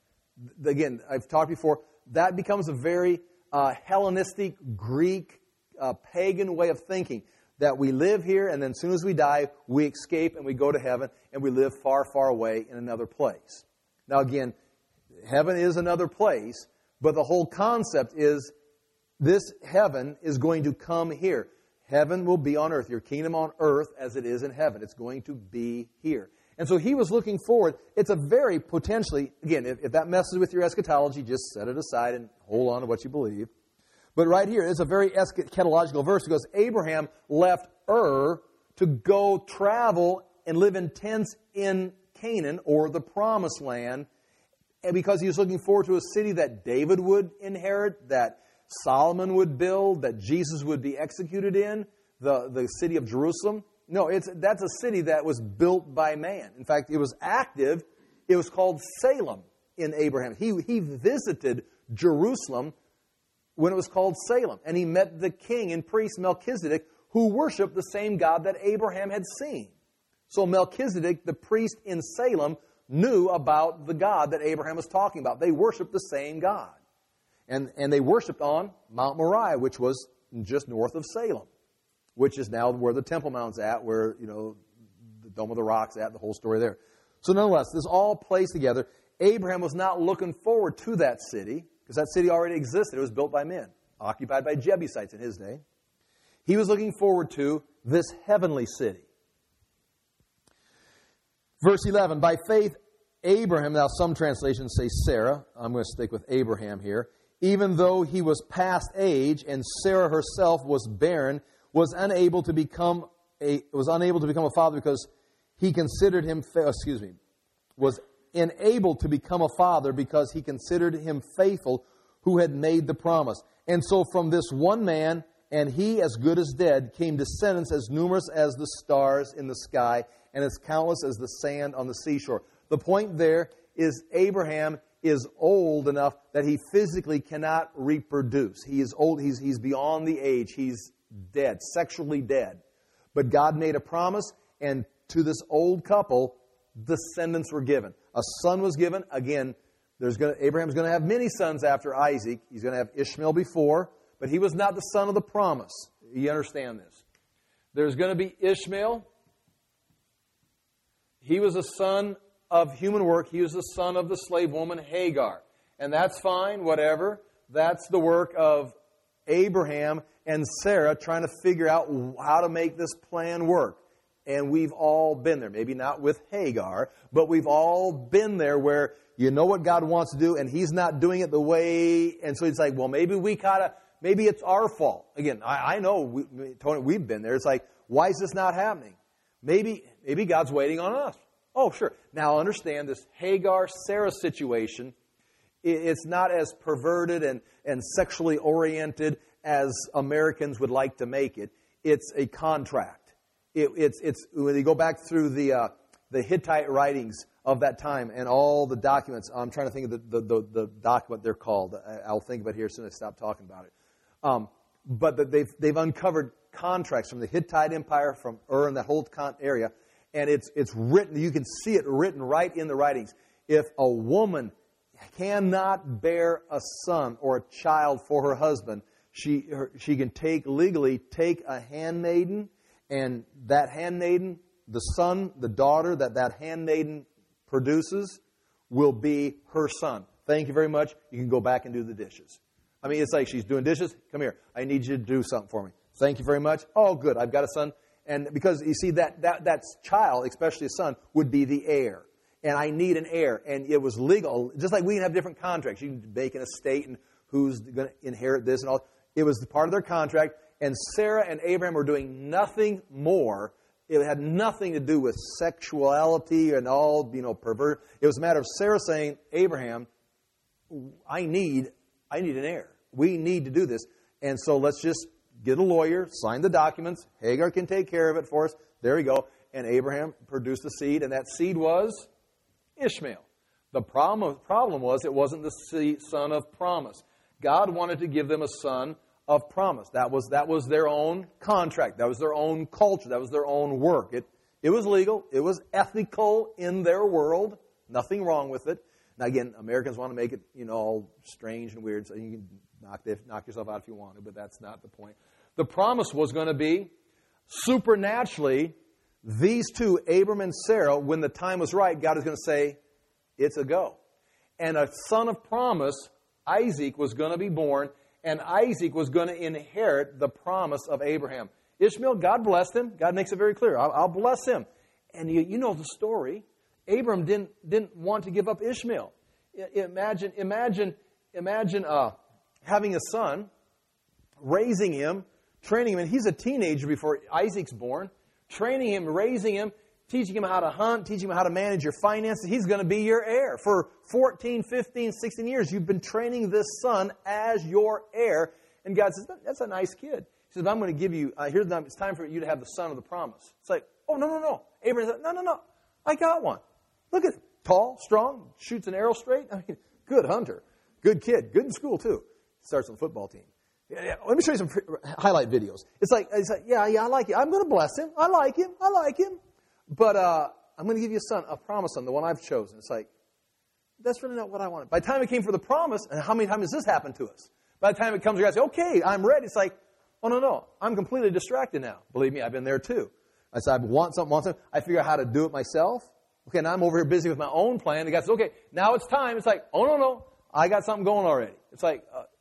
Again, I've talked before, that becomes a very Hellenistic, Greek, pagan way of thinking, that we live here and then as soon as we die, we escape and we go to heaven and we live far, far away in another place. Now again, heaven is another place, but the whole concept is this heaven is going to come here. Heaven will be on earth. Your kingdom on earth as it is in heaven. It's going to be here. And so he was looking forward. It's a very potentially, again, if that messes with your eschatology, just set it aside and hold on to what you believe. But right here is a very eschatological verse, because Abraham left Ur to go travel and live in tents in Canaan, or the Promised Land, and because he was looking forward to a city that David would inherit, that Solomon would build, that Jesus would be executed in, the city of Jerusalem. No, that's a city that was built by man. In fact, it was active. It was called Salem in Abraham. He visited Jerusalem when it was called Salem. And he met the king and priest Melchizedek, who worshiped the same God that Abraham had seen. So Melchizedek, the priest in Salem, knew about the God that Abraham was talking about. They worshiped the same God. And they worshiped on Mount Moriah, which was just north of Salem, which is now where the Temple Mount's at, where, the Dome of the Rock's at, the whole story there. So nonetheless, this all plays together. Abraham was not looking forward to that city, because that city already existed. It was built by men, occupied by Jebusites in his day. He was looking forward to this heavenly city. Verse 11, by faith, Abraham, now some translations say Sarah. I'm going to stick with Abraham here. Even though he was past age and Sarah herself was barren, was unable to become a father because he considered him, was enabled to become a father because he considered him faithful who had made the promise. And so from this one man, and he as good as dead, came descendants as numerous as the stars in the sky and as countless as the sand on the seashore. The point there is Abraham is old enough that he physically cannot reproduce. He is old. He's beyond the age. He's dead, sexually dead. But God made a promise, and to this old couple, descendants were given. A son was given. Again, Abraham's going to have many sons after Isaac. He's going to have Ishmael before, but he was not the son of the promise. You understand this? There's going to be Ishmael. He was a son of human work. He was the son of the slave woman Hagar. And that's fine, whatever. That's the work of Abraham and Sarah trying to figure out how to make this plan work. And we've all been there. Maybe not with Hagar, but we've all been there where you know what God wants to do and He's not doing it the way. And so it's like, well, maybe it's our fault. Again, I know, Tony, we've been there. It's like, why is this not happening? maybe God's waiting on us. Oh, sure. Now understand this Hagar-Sarah situation. It's not as perverted and sexually oriented as Americans would like to make it. It's a contract. It's when you go back through the Hittite writings of that time and all the documents. I'm trying to think of the document they're called. I'll think of it here as soon as I stop talking about it. But they've uncovered contracts from the Hittite Empire, from Ur and that whole area, and it's written. You can see it written right in the writings. If a woman cannot bear a son or a child for her husband, she can legally take a handmaiden, and that handmaiden, the son, the daughter that handmaiden produces, will be her son. Thank you very much. You can go back and do the dishes. I mean, it's like she's doing dishes. Come here. I need you to do something for me. Thank you very much. Oh, good. I've got a son. And because, you see, that child, especially a son, would be the heir. And I need an heir. And it was legal. Just like we have different contracts. You can make an estate and who's going to inherit this and all. It was part of their contract. And Sarah and Abraham were doing nothing more. It had nothing to do with sexuality and all, pervert. It was a matter of Sarah saying, Abraham, I need an heir. We need to do this. And so let's just get a lawyer, sign the documents. Hagar can take care of it for us. There we go. And Abraham produced a seed, and that seed was Ishmael. The problem was it wasn't the son of promise. God wanted to give them a son of promise. That was their own contract. That was their own culture. That was their own work. It was legal. It was ethical in their world. Nothing wrong with it. Now, again, Americans want to make it, all strange and weird, so you can knock yourself out if you want to, but that's not the point. The promise was going to be, supernaturally, these two, Abram and Sarah, when the time was right, God is going to say, it's a go. And a son of promise, Isaac, was going to be born, and Isaac was going to inherit the promise of Abraham. Ishmael, God blessed him. God makes it very clear. I'll bless him. And you know the story. Abram didn't want to give up Ishmael. Imagine having a son, raising him, training him, and he's a teenager before Isaac's born, training him, raising him, teaching him how to hunt, teaching him how to manage your finances. He's going to be your heir. For 14, 15, 16 years, you've been training this son as your heir. And God says, that's a nice kid. He says, I'm going to give you, it's time for you to have the son of the promise. It's like, oh, no. Abraham said, no, I got one. Look at him. Tall, strong, shoots an arrow straight. I mean, good hunter. Good kid. Good in school, too. Starts on the football team. Yeah, let me show you some highlight videos. It's like, yeah, I like it. I'm going to bless him. I like him. But I'm going to give you a promise son, the one I've chosen. It's like, that's really not what I wanted. By the time it came for the promise, and how many times has this happened to us? By the time it comes, you guys say, okay, I'm ready. It's like, oh, no. I'm completely distracted now. Believe me, I've been there too. I said, I want something. I figure out how to do it myself. Okay, now I'm over here busy with my own plan. The guy says, okay, now it's time. It's like, oh, no. I got something going already. It's like,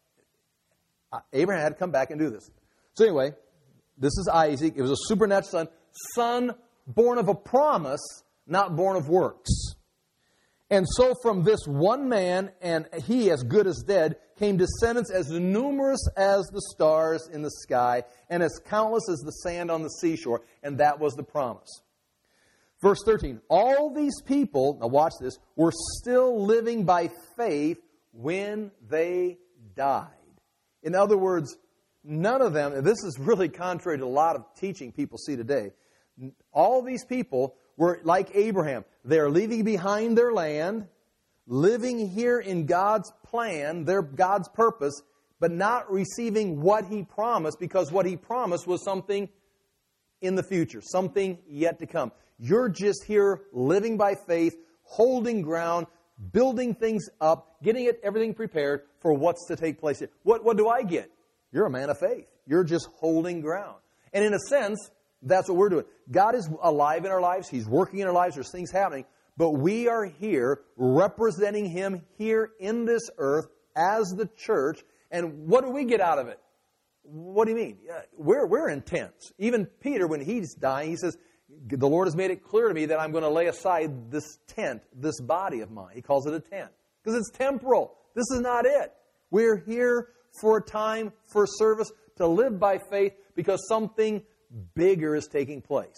Abraham had to come back and do this. So anyway, this is Isaac. It was a supernatural son born of a promise, not born of works. And so from this one man, and he as good as dead, came descendants as numerous as the stars in the sky and as countless as the sand on the seashore. And that was the promise. Verse 13, all these people, now watch this, were still living by faith when they died. In other words, none of them, and this is really contrary to a lot of teaching people see today, all these people were like Abraham. They're leaving behind their land, living here in God's plan, God's purpose, but not receiving what He promised, because what He promised was something in the future, something yet to come. You're just here living by faith, holding ground, building things up, getting everything prepared for what's to take place here. What do I get? You're a man of faith. You're just holding ground. And in a sense, that's what we're doing. God is alive in our lives. He's working in our lives. There's things happening. But we are here representing Him here in this earth as the church. And what do we get out of it? What do you mean? We're intense. Even Peter, when he's dying, he says, the Lord has made it clear to me that I'm going to lay aside this tent, this body of mine. He calls it a tent. Because it's temporal. This is not it. We're here for a time, for service, to live by faith because something bigger is taking place.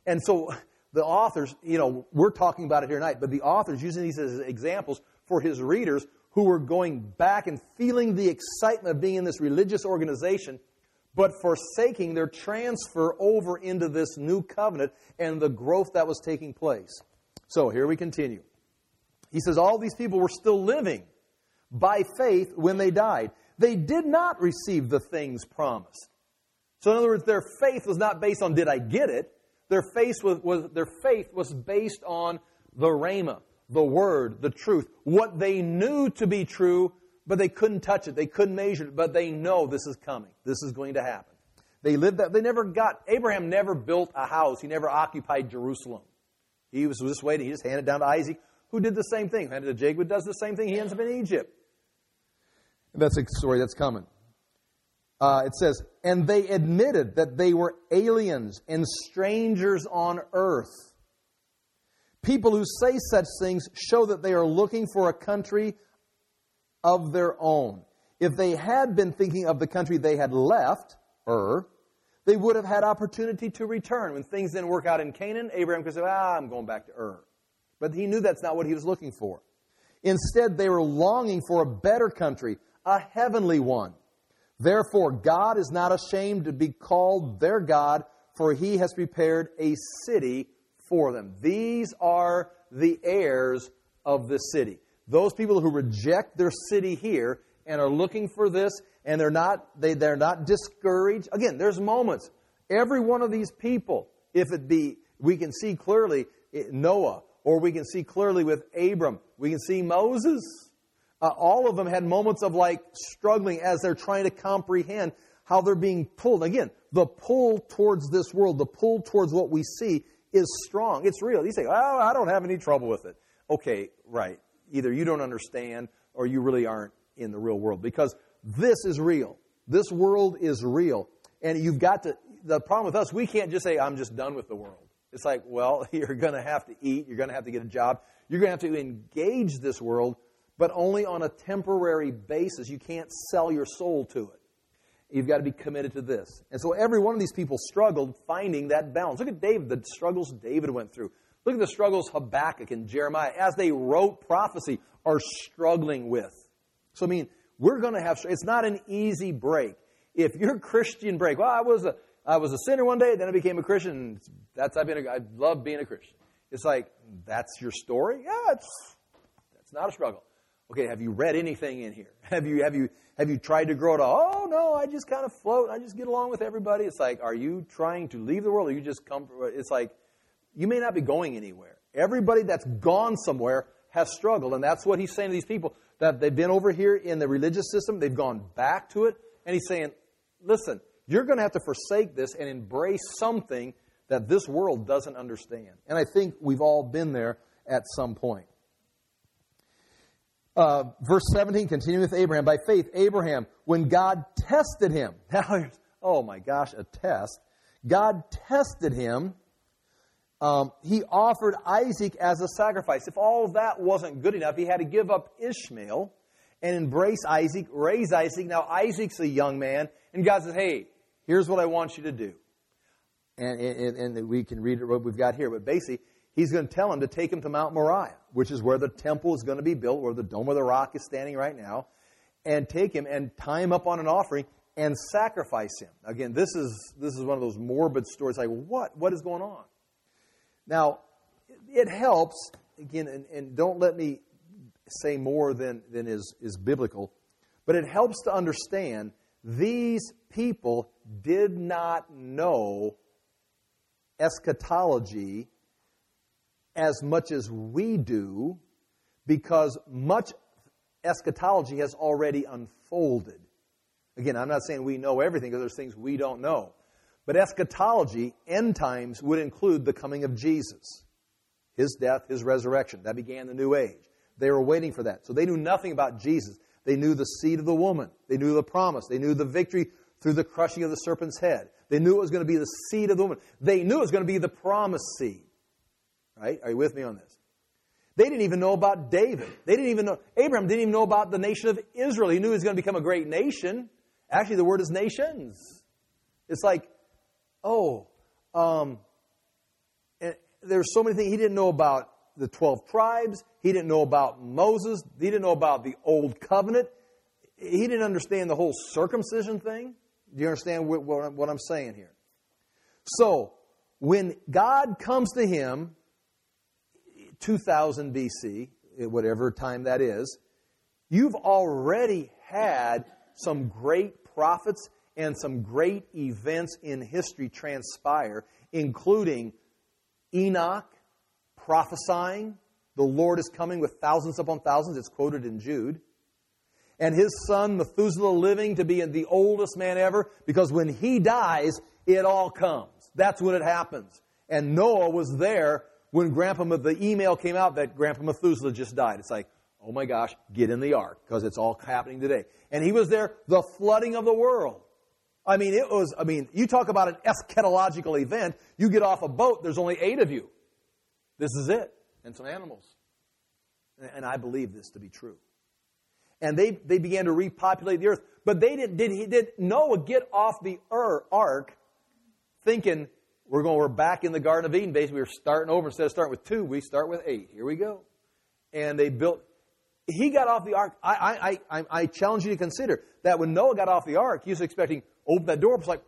And so the authors, we're talking about it here tonight, but the author's using these as examples for his readers who were going back and feeling the excitement of being in this religious organization, but forsaking their transfer over into this new covenant and the growth that was taking place. So here we continue. He says, all these people were still living by faith when they died. They did not receive the things promised. So in other words, their faith was not based on, did I get it? Their faith was based on the rhema, the word, the truth, what they knew to be true, but they couldn't touch it. They couldn't measure it, but they know this is coming. This is going to happen. They lived that. Abraham never built a house. He never occupied Jerusalem. He was just waiting. He just handed it down to Isaac, who did the same thing. Handed it to Jacob, does the same thing. He ends up in Egypt. And that's a story that's coming. It says, and they admitted that they were aliens and strangers on earth. People who say such things show that they are looking for a country of their own. If they had been thinking of the country they had left, they would have had opportunity to return. When things didn't work out in Canaan, Abraham could say, I'm going back to Ur. But he knew that's not what he was looking for. Instead, they were longing for a better country, a heavenly one. Therefore, God is not ashamed to be called their God, for He has prepared a city for them. These are the heirs of the city. Those people who reject their city here and are looking for this, and they're not discouraged. Again, there's moments. Every one of these people, we can see clearly Noah, or we can see clearly with Abram, we can see Moses. All of them had moments of struggling as they're trying to comprehend how they're being pulled. Again, the pull towards this world, the pull towards what we see is strong. It's real. You say, I don't have any trouble with it. Okay, right. Either you don't understand or you really aren't in the real world, because this is real. This world is real. And the problem with us, we can't just say, I'm just done with the world. It's like, well, you're going to have to eat. You're going to have to get a job. You're going to have to engage this world, but only on a temporary basis. You can't sell your soul to it. You've got to be committed to this. And so every one of these people struggled finding that balance. Look at David, the struggles David went through. Look at the struggles Habakkuk and Jeremiah, as they wrote prophecy, are struggling with. So, we're going to have, it's not an easy break. If your Christian break, I was a sinner one day, then I became a Christian, I love being a Christian. It's like, that's your story? Yeah, that's not a struggle. Okay, have you read anything in here? Have you tried to grow it up? Oh, no, I just kind of float. I just get along with everybody. It's like, are you trying to leave the world, or you just come? It's like, you may not be going anywhere. Everybody that's gone somewhere has struggled, and that's what he's saying to these people, that they've been over here in the religious system, they've gone back to it, and he's saying, listen, you're going to have to forsake this and embrace something that this world doesn't understand. And I think we've all been there at some point. Verse 17, continuing with Abraham. By faith, Abraham, when God tested him. Now, oh my gosh, a test. God tested him. He offered Isaac as a sacrifice. If all of that wasn't good enough, he had to give up Ishmael and embrace Isaac, raise Isaac. Now, Isaac's a young man, and God says, hey, here's what I want you to do. And we can read it, what we've got here. But basically, he's going to tell him to take him to Mount Moriah, which is where the temple is going to be built, where the Dome of the Rock is standing right now, and take him and tie him up on an offering and sacrifice him. Again, this is one of those morbid stories. Like, what is going on? Now, it helps, again, and don't let me say more than is biblical, but it helps to understand these people did not know eschatology as much as we do, because much eschatology has already unfolded. Again, I'm not saying we know everything, because there's things we don't know. But eschatology, end times, would include the coming of Jesus, His death, His resurrection. That began the new age. They were waiting for that. So they knew nothing about Jesus. They knew the seed of the woman. They knew the promise. They knew the victory through the crushing of the serpent's head. They knew it was going to be the seed of the woman. They knew it was going to be the promised seed. Right? Are you with me on this? They didn't even know about David. Abraham didn't even know about the nation of Israel. He knew he was going to become a great nation. Actually, the word is nations. It's like, there's so many things. He didn't know about the 12 tribes. He didn't know about Moses. He didn't know about the Old Covenant. He didn't understand the whole circumcision thing. Do you understand what I'm saying here? So, when God comes to him, 2000 BC, whatever time that is, you've already had some great prophets and some great events in history transpire, including Enoch prophesying, the Lord is coming with thousands upon thousands, it's quoted in Jude, and his son Methuselah living to be the oldest man ever, because when he dies, it all comes. That's when it happens. And Noah was there when the email came out that Grandpa Methuselah just died. It's like, oh my gosh, get in the ark, because it's all happening today. And he was there, the flooding of the world. You talk about an eschatological event. You get off a boat, there's only 8 of you. This is it. And some animals. And I believe this to be true. And they began to repopulate the earth. But did Noah get off the ark thinking, we're back in the Garden of Eden. Basically, we're starting over. Instead of starting with 2, we start with 8. Here we go. And he got off the ark. I challenge you to consider that when Noah got off the ark, he was expecting, open that door, it was like,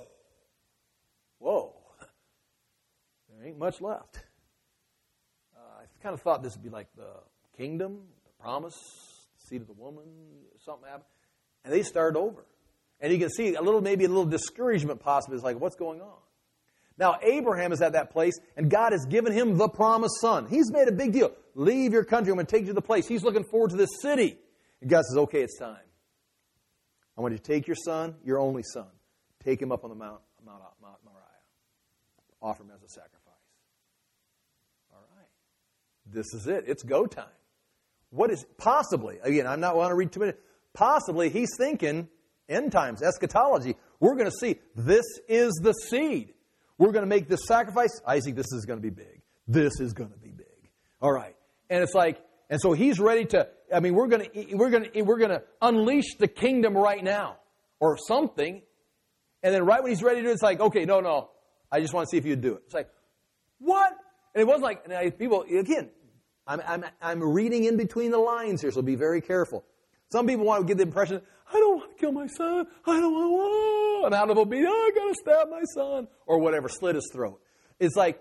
whoa, there ain't much left. I kind of thought this would be like the kingdom, the promise, the seed of the woman, something happened. And they started over. And you can see maybe a little discouragement possibly. It's like, what's going on? Now, Abraham is at that place, and God has given him the promised son. He's made a big deal. Leave your country. I'm going to take you to the place. He's looking forward to this city. And God says, okay, it's time. I want you to take your son, your only son. Take him up on the Mount Moriah. Offer him as a sacrifice. All right. This is it. It's go time. What is possibly, again, I'm not want to read too many. Possibly he's thinking end times, eschatology. We're going to see this is the seed. We're going to make this sacrifice. Isaac, this is going to be big. This is going to be big. All right. And it's like, and so he's ready to, we're going to unleash the kingdom right now or something. And then right when he's ready to do it, it's like, okay, no. I just want to see if you'd do it. It's like, what? And it wasn't like, and people, again, I'm reading in between the lines here, so be very careful. Some people want to give the impression, I don't want to kill my son. I don't want to. And out of obedience, I got to stab my son. Or whatever, slit his throat. It's like,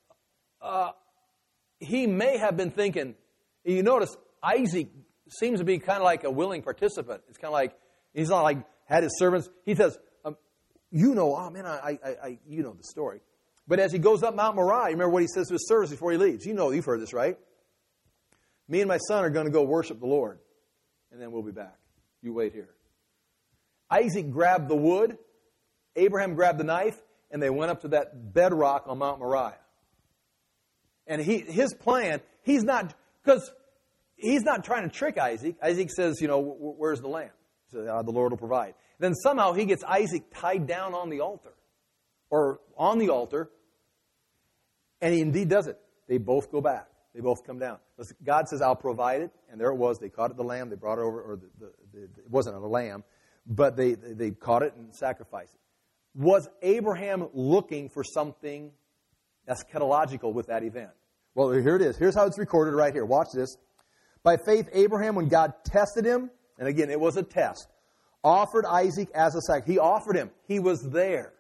he may have been thinking, you notice, Isaac seems to be kind of like a willing participant. It's kind of like, he's not like, had his servants. He says, you know the story. But as he goes up Mount Moriah, remember what he says to his servants before he leaves. You've heard this, right? Me and my son are going to go worship the Lord. And then we'll be back. You wait here. Isaac grabbed the wood. Abraham grabbed the knife. And they went up to that bedrock on Mount Moriah. And his plan, he's not trying to trick Isaac. Isaac says, where's the lamb? So, the Lord will provide. Then somehow he gets Isaac tied down on the altar. Or on the altar. And he indeed does it. They both go back. They both come down. God says, I'll provide it. And there it was. They caught it, the lamb. They brought it over. Or it wasn't a lamb. But they caught it and sacrificed it. Was Abraham looking for something eschatological with that event? Well, here it is. Here's how it's recorded right here. Watch this. By faith, Abraham, when God tested him, and again, it was a test, offered Isaac as a sacrifice. He offered him. He was there.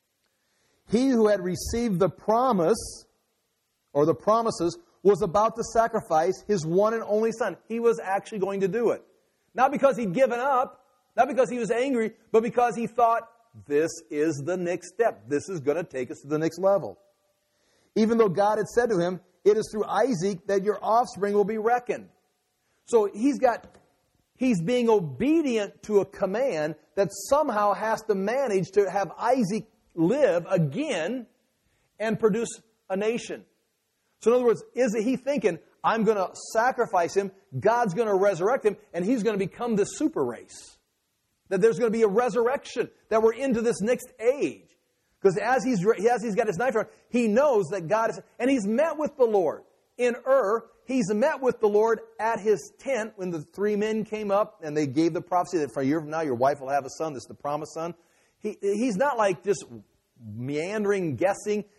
He who had received the promise, or the promises, was about to sacrifice his one and only son. He was actually going to do it. Not because he'd given up, not because he was angry, but because he thought, this is the next step. This is going to take us to the next level. Even though God had said to him, it is through Isaac that your offspring will be reckoned. So he's being obedient to a command that somehow has to manage to have Isaac live again and produce a nation. So in other words, is he thinking, I'm going to sacrifice him, God's going to resurrect him, and he's going to become this super race? That there's going to be a resurrection, that we're into this next age. Because as he's got his knife around, he knows that God is, and he's met with the Lord. In he's met with the Lord at his tent when the 3 men came up and they gave the prophecy that for a year from now your wife will have a son. This is the promised son. He's not like just meandering, guessing.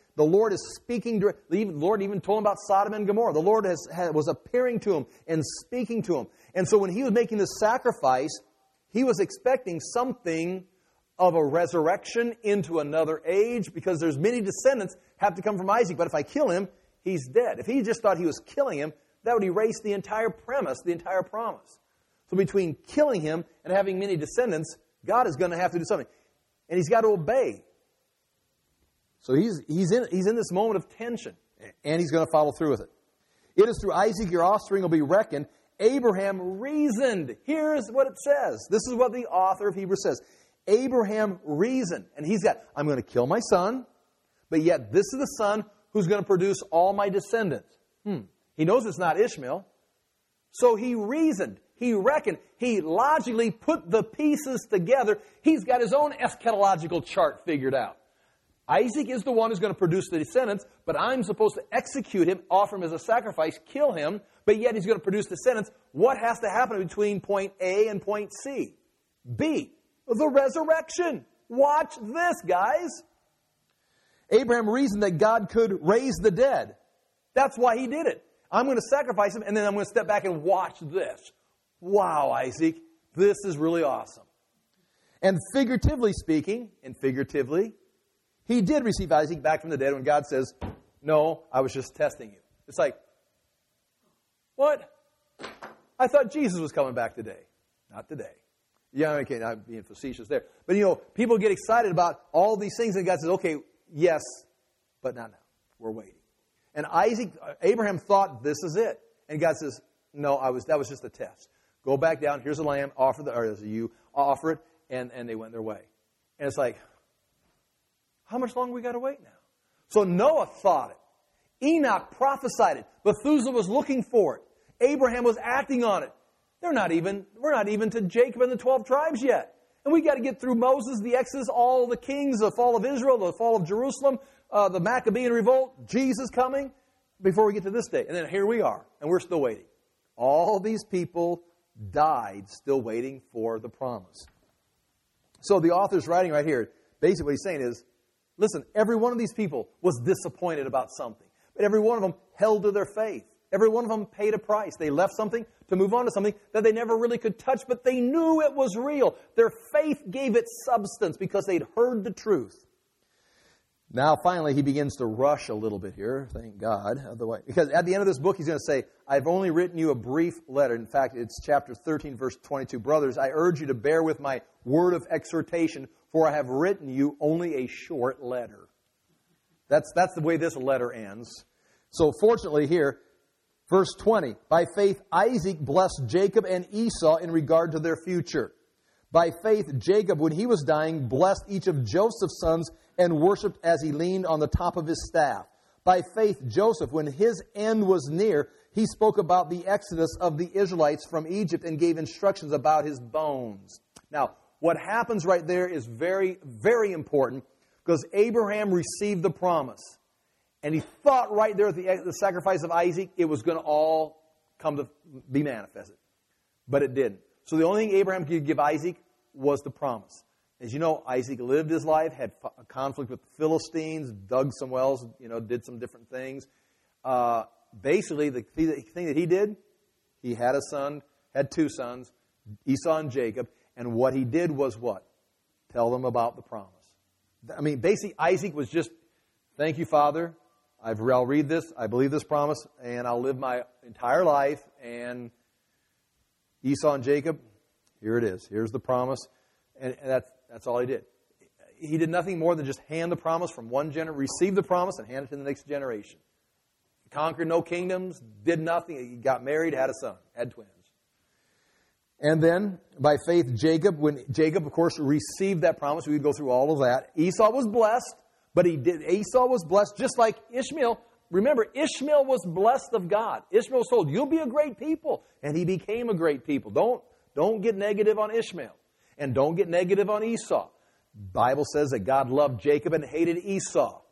The Lord is speaking directly. The Lord even told him about Sodom and Gomorrah. The Lord was appearing to him and speaking to him. And so when he was making this sacrifice, he was expecting something of a resurrection into another age, because there's many descendants have to come from Isaac. But if I kill him, he's dead. If he just thought he was killing him, that would erase the entire premise, the entire promise. So between killing him and having many descendants, God is going to have to do something. And he's got to obey. So he's in this moment of tension, and he's going to follow through with it. It is through Isaac your offspring will be reckoned. Abraham reasoned. Here's what it says. This is what the author of Hebrews says. Abraham reasoned. And he's got, I'm going to kill my son, but yet this is the son who's going to produce all my descendants. He knows it's not Ishmael. So he reasoned. He reckoned. He logically put the pieces together. He's got his own eschatological chart figured out. Isaac is the one who's going to produce the descendants, but I'm supposed to execute him, offer him as a sacrifice, kill him, but yet he's going to produce descendants. What has to happen between point A and point C? B, the resurrection. Watch this, guys. Abraham reasoned that God could raise the dead. That's why he did it. I'm going to sacrifice him, and then I'm going to step back and watch this. Wow, Isaac, this is really awesome. And figuratively speaking, he did receive Isaac back from the dead when God says, no, I was just testing you. It's like, what? I thought Jesus was coming back today. Not today. Yeah, okay, not being facetious there. But, people get excited about all these things, and God says, okay, yes, but not now. We're waiting. And Abraham thought this is it. And God says, no, that was just a test. Go back down, here's a lamb, offer it, and they went their way. And it's like, how much longer we got to wait now? So Noah thought it. Enoch prophesied it. Methuselah was looking for it. Abraham was acting on it. We're not even to Jacob and the 12 tribes yet. And we got to get through Moses, the Exodus, all the kings, the fall of Israel, the fall of Jerusalem, the Maccabean revolt, Jesus coming, before we get to this day. And then here we are, and we're still waiting. All these people died still waiting for the promise. So the author's writing right here, basically what he's saying is, listen, every one of these people was disappointed about something. But every one of them held to their faith. Every one of them paid a price. They left something to move on to something that they never really could touch, but they knew it was real. Their faith gave it substance because they'd heard the truth. Now, finally, he begins to rush a little bit here, thank God. Otherwise, because at the end of this book, he's going to say, I've only written you a brief letter. In fact, it's chapter 13, verse 22. Brothers, I urge you to bear with my word of exhortation, for I have written you only a short letter. That's the way this letter ends. So fortunately here, verse 20, by faith Isaac blessed Jacob and Esau in regard to their future. By faith Jacob, when he was dying, blessed each of Joseph's sons and worshipped as he leaned on the top of his staff. By faith Joseph, when his end was near, he spoke about the exodus of the Israelites from Egypt and gave instructions about his bones. Now, what happens right there is very, very important, because Abraham received the promise. And he thought right there at the sacrifice of Isaac, it was going to all come to be manifested. But it didn't. So the only thing Abraham could give Isaac was the promise. As you know, Isaac lived his life, had a conflict with the Philistines, dug some wells, did some different things. Basically, the thing that he did, he had a son, had two sons, Esau and Jacob. And what he did was what? Tell them about the promise. I mean, basically, Isaac was just, thank you, Father. I'll read this. I believe this promise, and I'll live my entire life. And Esau and Jacob, here it is. Here's the promise. And that's all he did. He did nothing more than just hand the promise from one generation, receive the promise, and hand it to the next generation. He conquered no kingdoms, did nothing. He got married, had a son, had twins. And then, by faith, Jacob, when Jacob, of course, received that promise, we would go through all of that. Esau was blessed, but Esau was blessed just like Ishmael. Remember, Ishmael was blessed of God. Ishmael was told, you'll be a great people. And he became a great people. Don't get negative on Ishmael. And don't get negative on Esau. The Bible says that God loved Jacob and hated Esau.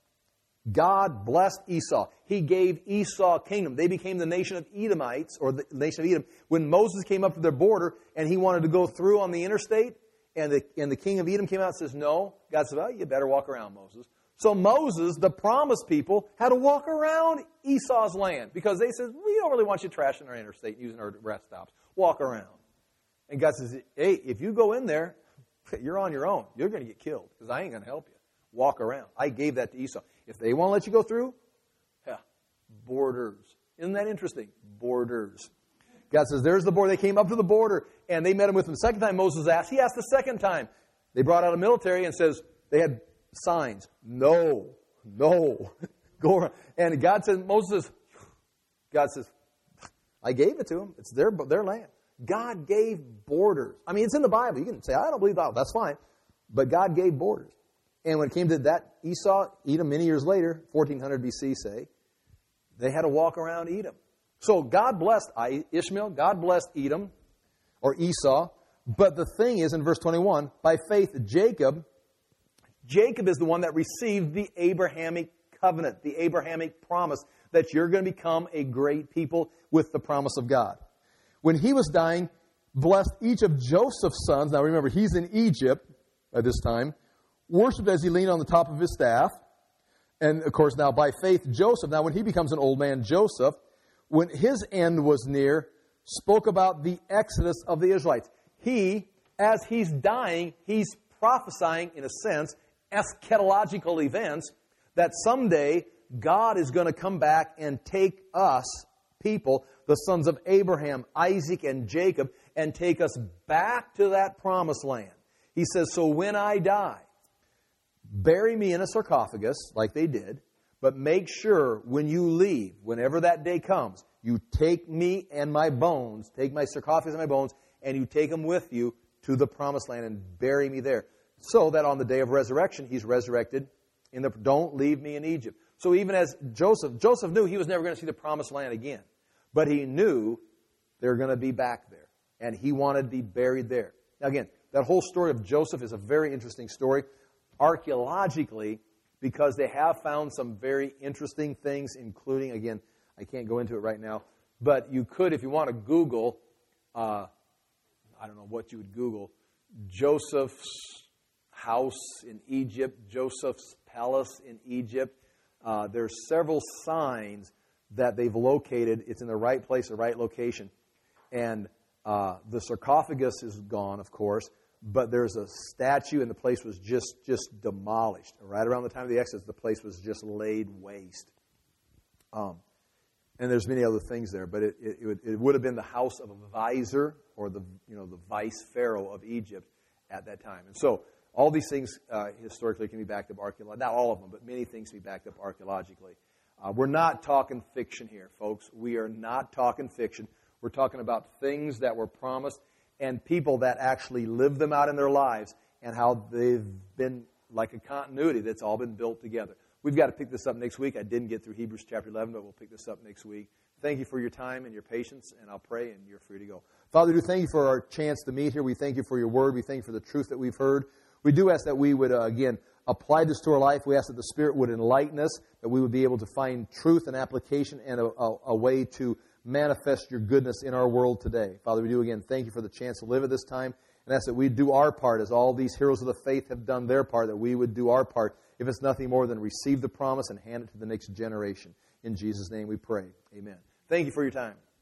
God blessed Esau. He gave Esau a kingdom. They became the nation of Edomites, or the nation of Edom. When Moses came up to their border and he wanted to go through on the interstate, and the king of Edom came out and says, no. God said, well, you better walk around, Moses. So Moses, the promised people, had to walk around Esau's land because they said, we don't really want you trashing our interstate and using our rest stops. Walk around. And God says, hey, if you go in there, you're on your own. You're going to get killed because I ain't going to help you. Walk around. I gave that to Esau. If they won't let you go through, borders. Isn't that interesting? Borders. God says, there's the border. They came up to the border, and they met him with him. The second time Moses asked, he asked the second time. They brought out a military and says, they had signs. No. Go around. And God says, I gave it to them. It's their land. God gave borders. I mean, it's in the Bible. You can say, I don't believe that. That's fine. But God gave borders. And when it came to that, Esau, Edom, many years later, 1400 BC, say, they had to walk around Edom. So God blessed Ishmael, God blessed Edom, or Esau. But the thing is, in verse 21, by faith, Jacob is the one that received the Abrahamic covenant, the Abrahamic promise that you're going to become a great people with the promise of God. When he was dying, blessed each of Joseph's sons. Now remember, he's in Egypt at this time. Worshipped as he leaned on the top of his staff. And, of course, now by faith, Joseph, now when he becomes an old man, Joseph, when his end was near, spoke about the exodus of the Israelites. He, as he's dying, he's prophesying, in a sense, eschatological events that someday God is going to come back and take us, people, the sons of Abraham, Isaac, and Jacob, and take us back to that promised land. He says, so when I die, bury me in a sarcophagus, like they did, but make sure when you leave, whenever that day comes, you take me and my bones, take my sarcophagus and my bones, and you take them with you to the promised land and bury me there. So that on the day of resurrection, he's resurrected. Don't leave me in Egypt. So even as Joseph knew he was never going to see the promised land again. But he knew they were going to be back there. And he wanted to be buried there. Now again, that whole story of Joseph is a very interesting story. Archaeologically, because they have found some very interesting things, including, again, I can't go into it right now, but you could, if you want to Google, I don't know what you would Google, Joseph's house in Egypt, Joseph's palace in Egypt. There's several signs that they've located. It's in the right place, the right location. And the sarcophagus is gone, of course, but there's a statue, and the place was just demolished. Right around the time of the Exodus, the place was just laid waste. And there's many other things there, but it would have been the house of a vizier, or the vice pharaoh of Egypt at that time. And so all these things historically can be backed up archaeologically. Not all of them, but many things can be backed up archaeologically. We're not talking fiction here, folks. We are not talking fiction. We're talking about things that were promised and people that actually live them out in their lives, and how they've been like a continuity that's all been built together. We've got to pick this up next week. I didn't get through Hebrews chapter 11, but we'll pick this up next week. Thank you for your time and your patience, and I'll pray, and you're free to go. Father, we do thank you for our chance to meet here. We thank you for your word. We thank you for the truth that we've heard. We do ask that we would, again, apply this to our life. We ask that the Spirit would enlighten us, that we would be able to find truth and application and a way to manifest your goodness in our world today. Father, we do, again, thank you for the chance to live at this time, and ask that we do our part, as all these heroes of the faith have done their part, that we would do our part, if it's nothing more than receive the promise and hand it to the next generation. In Jesus' name we pray. Amen. Thank you for your time.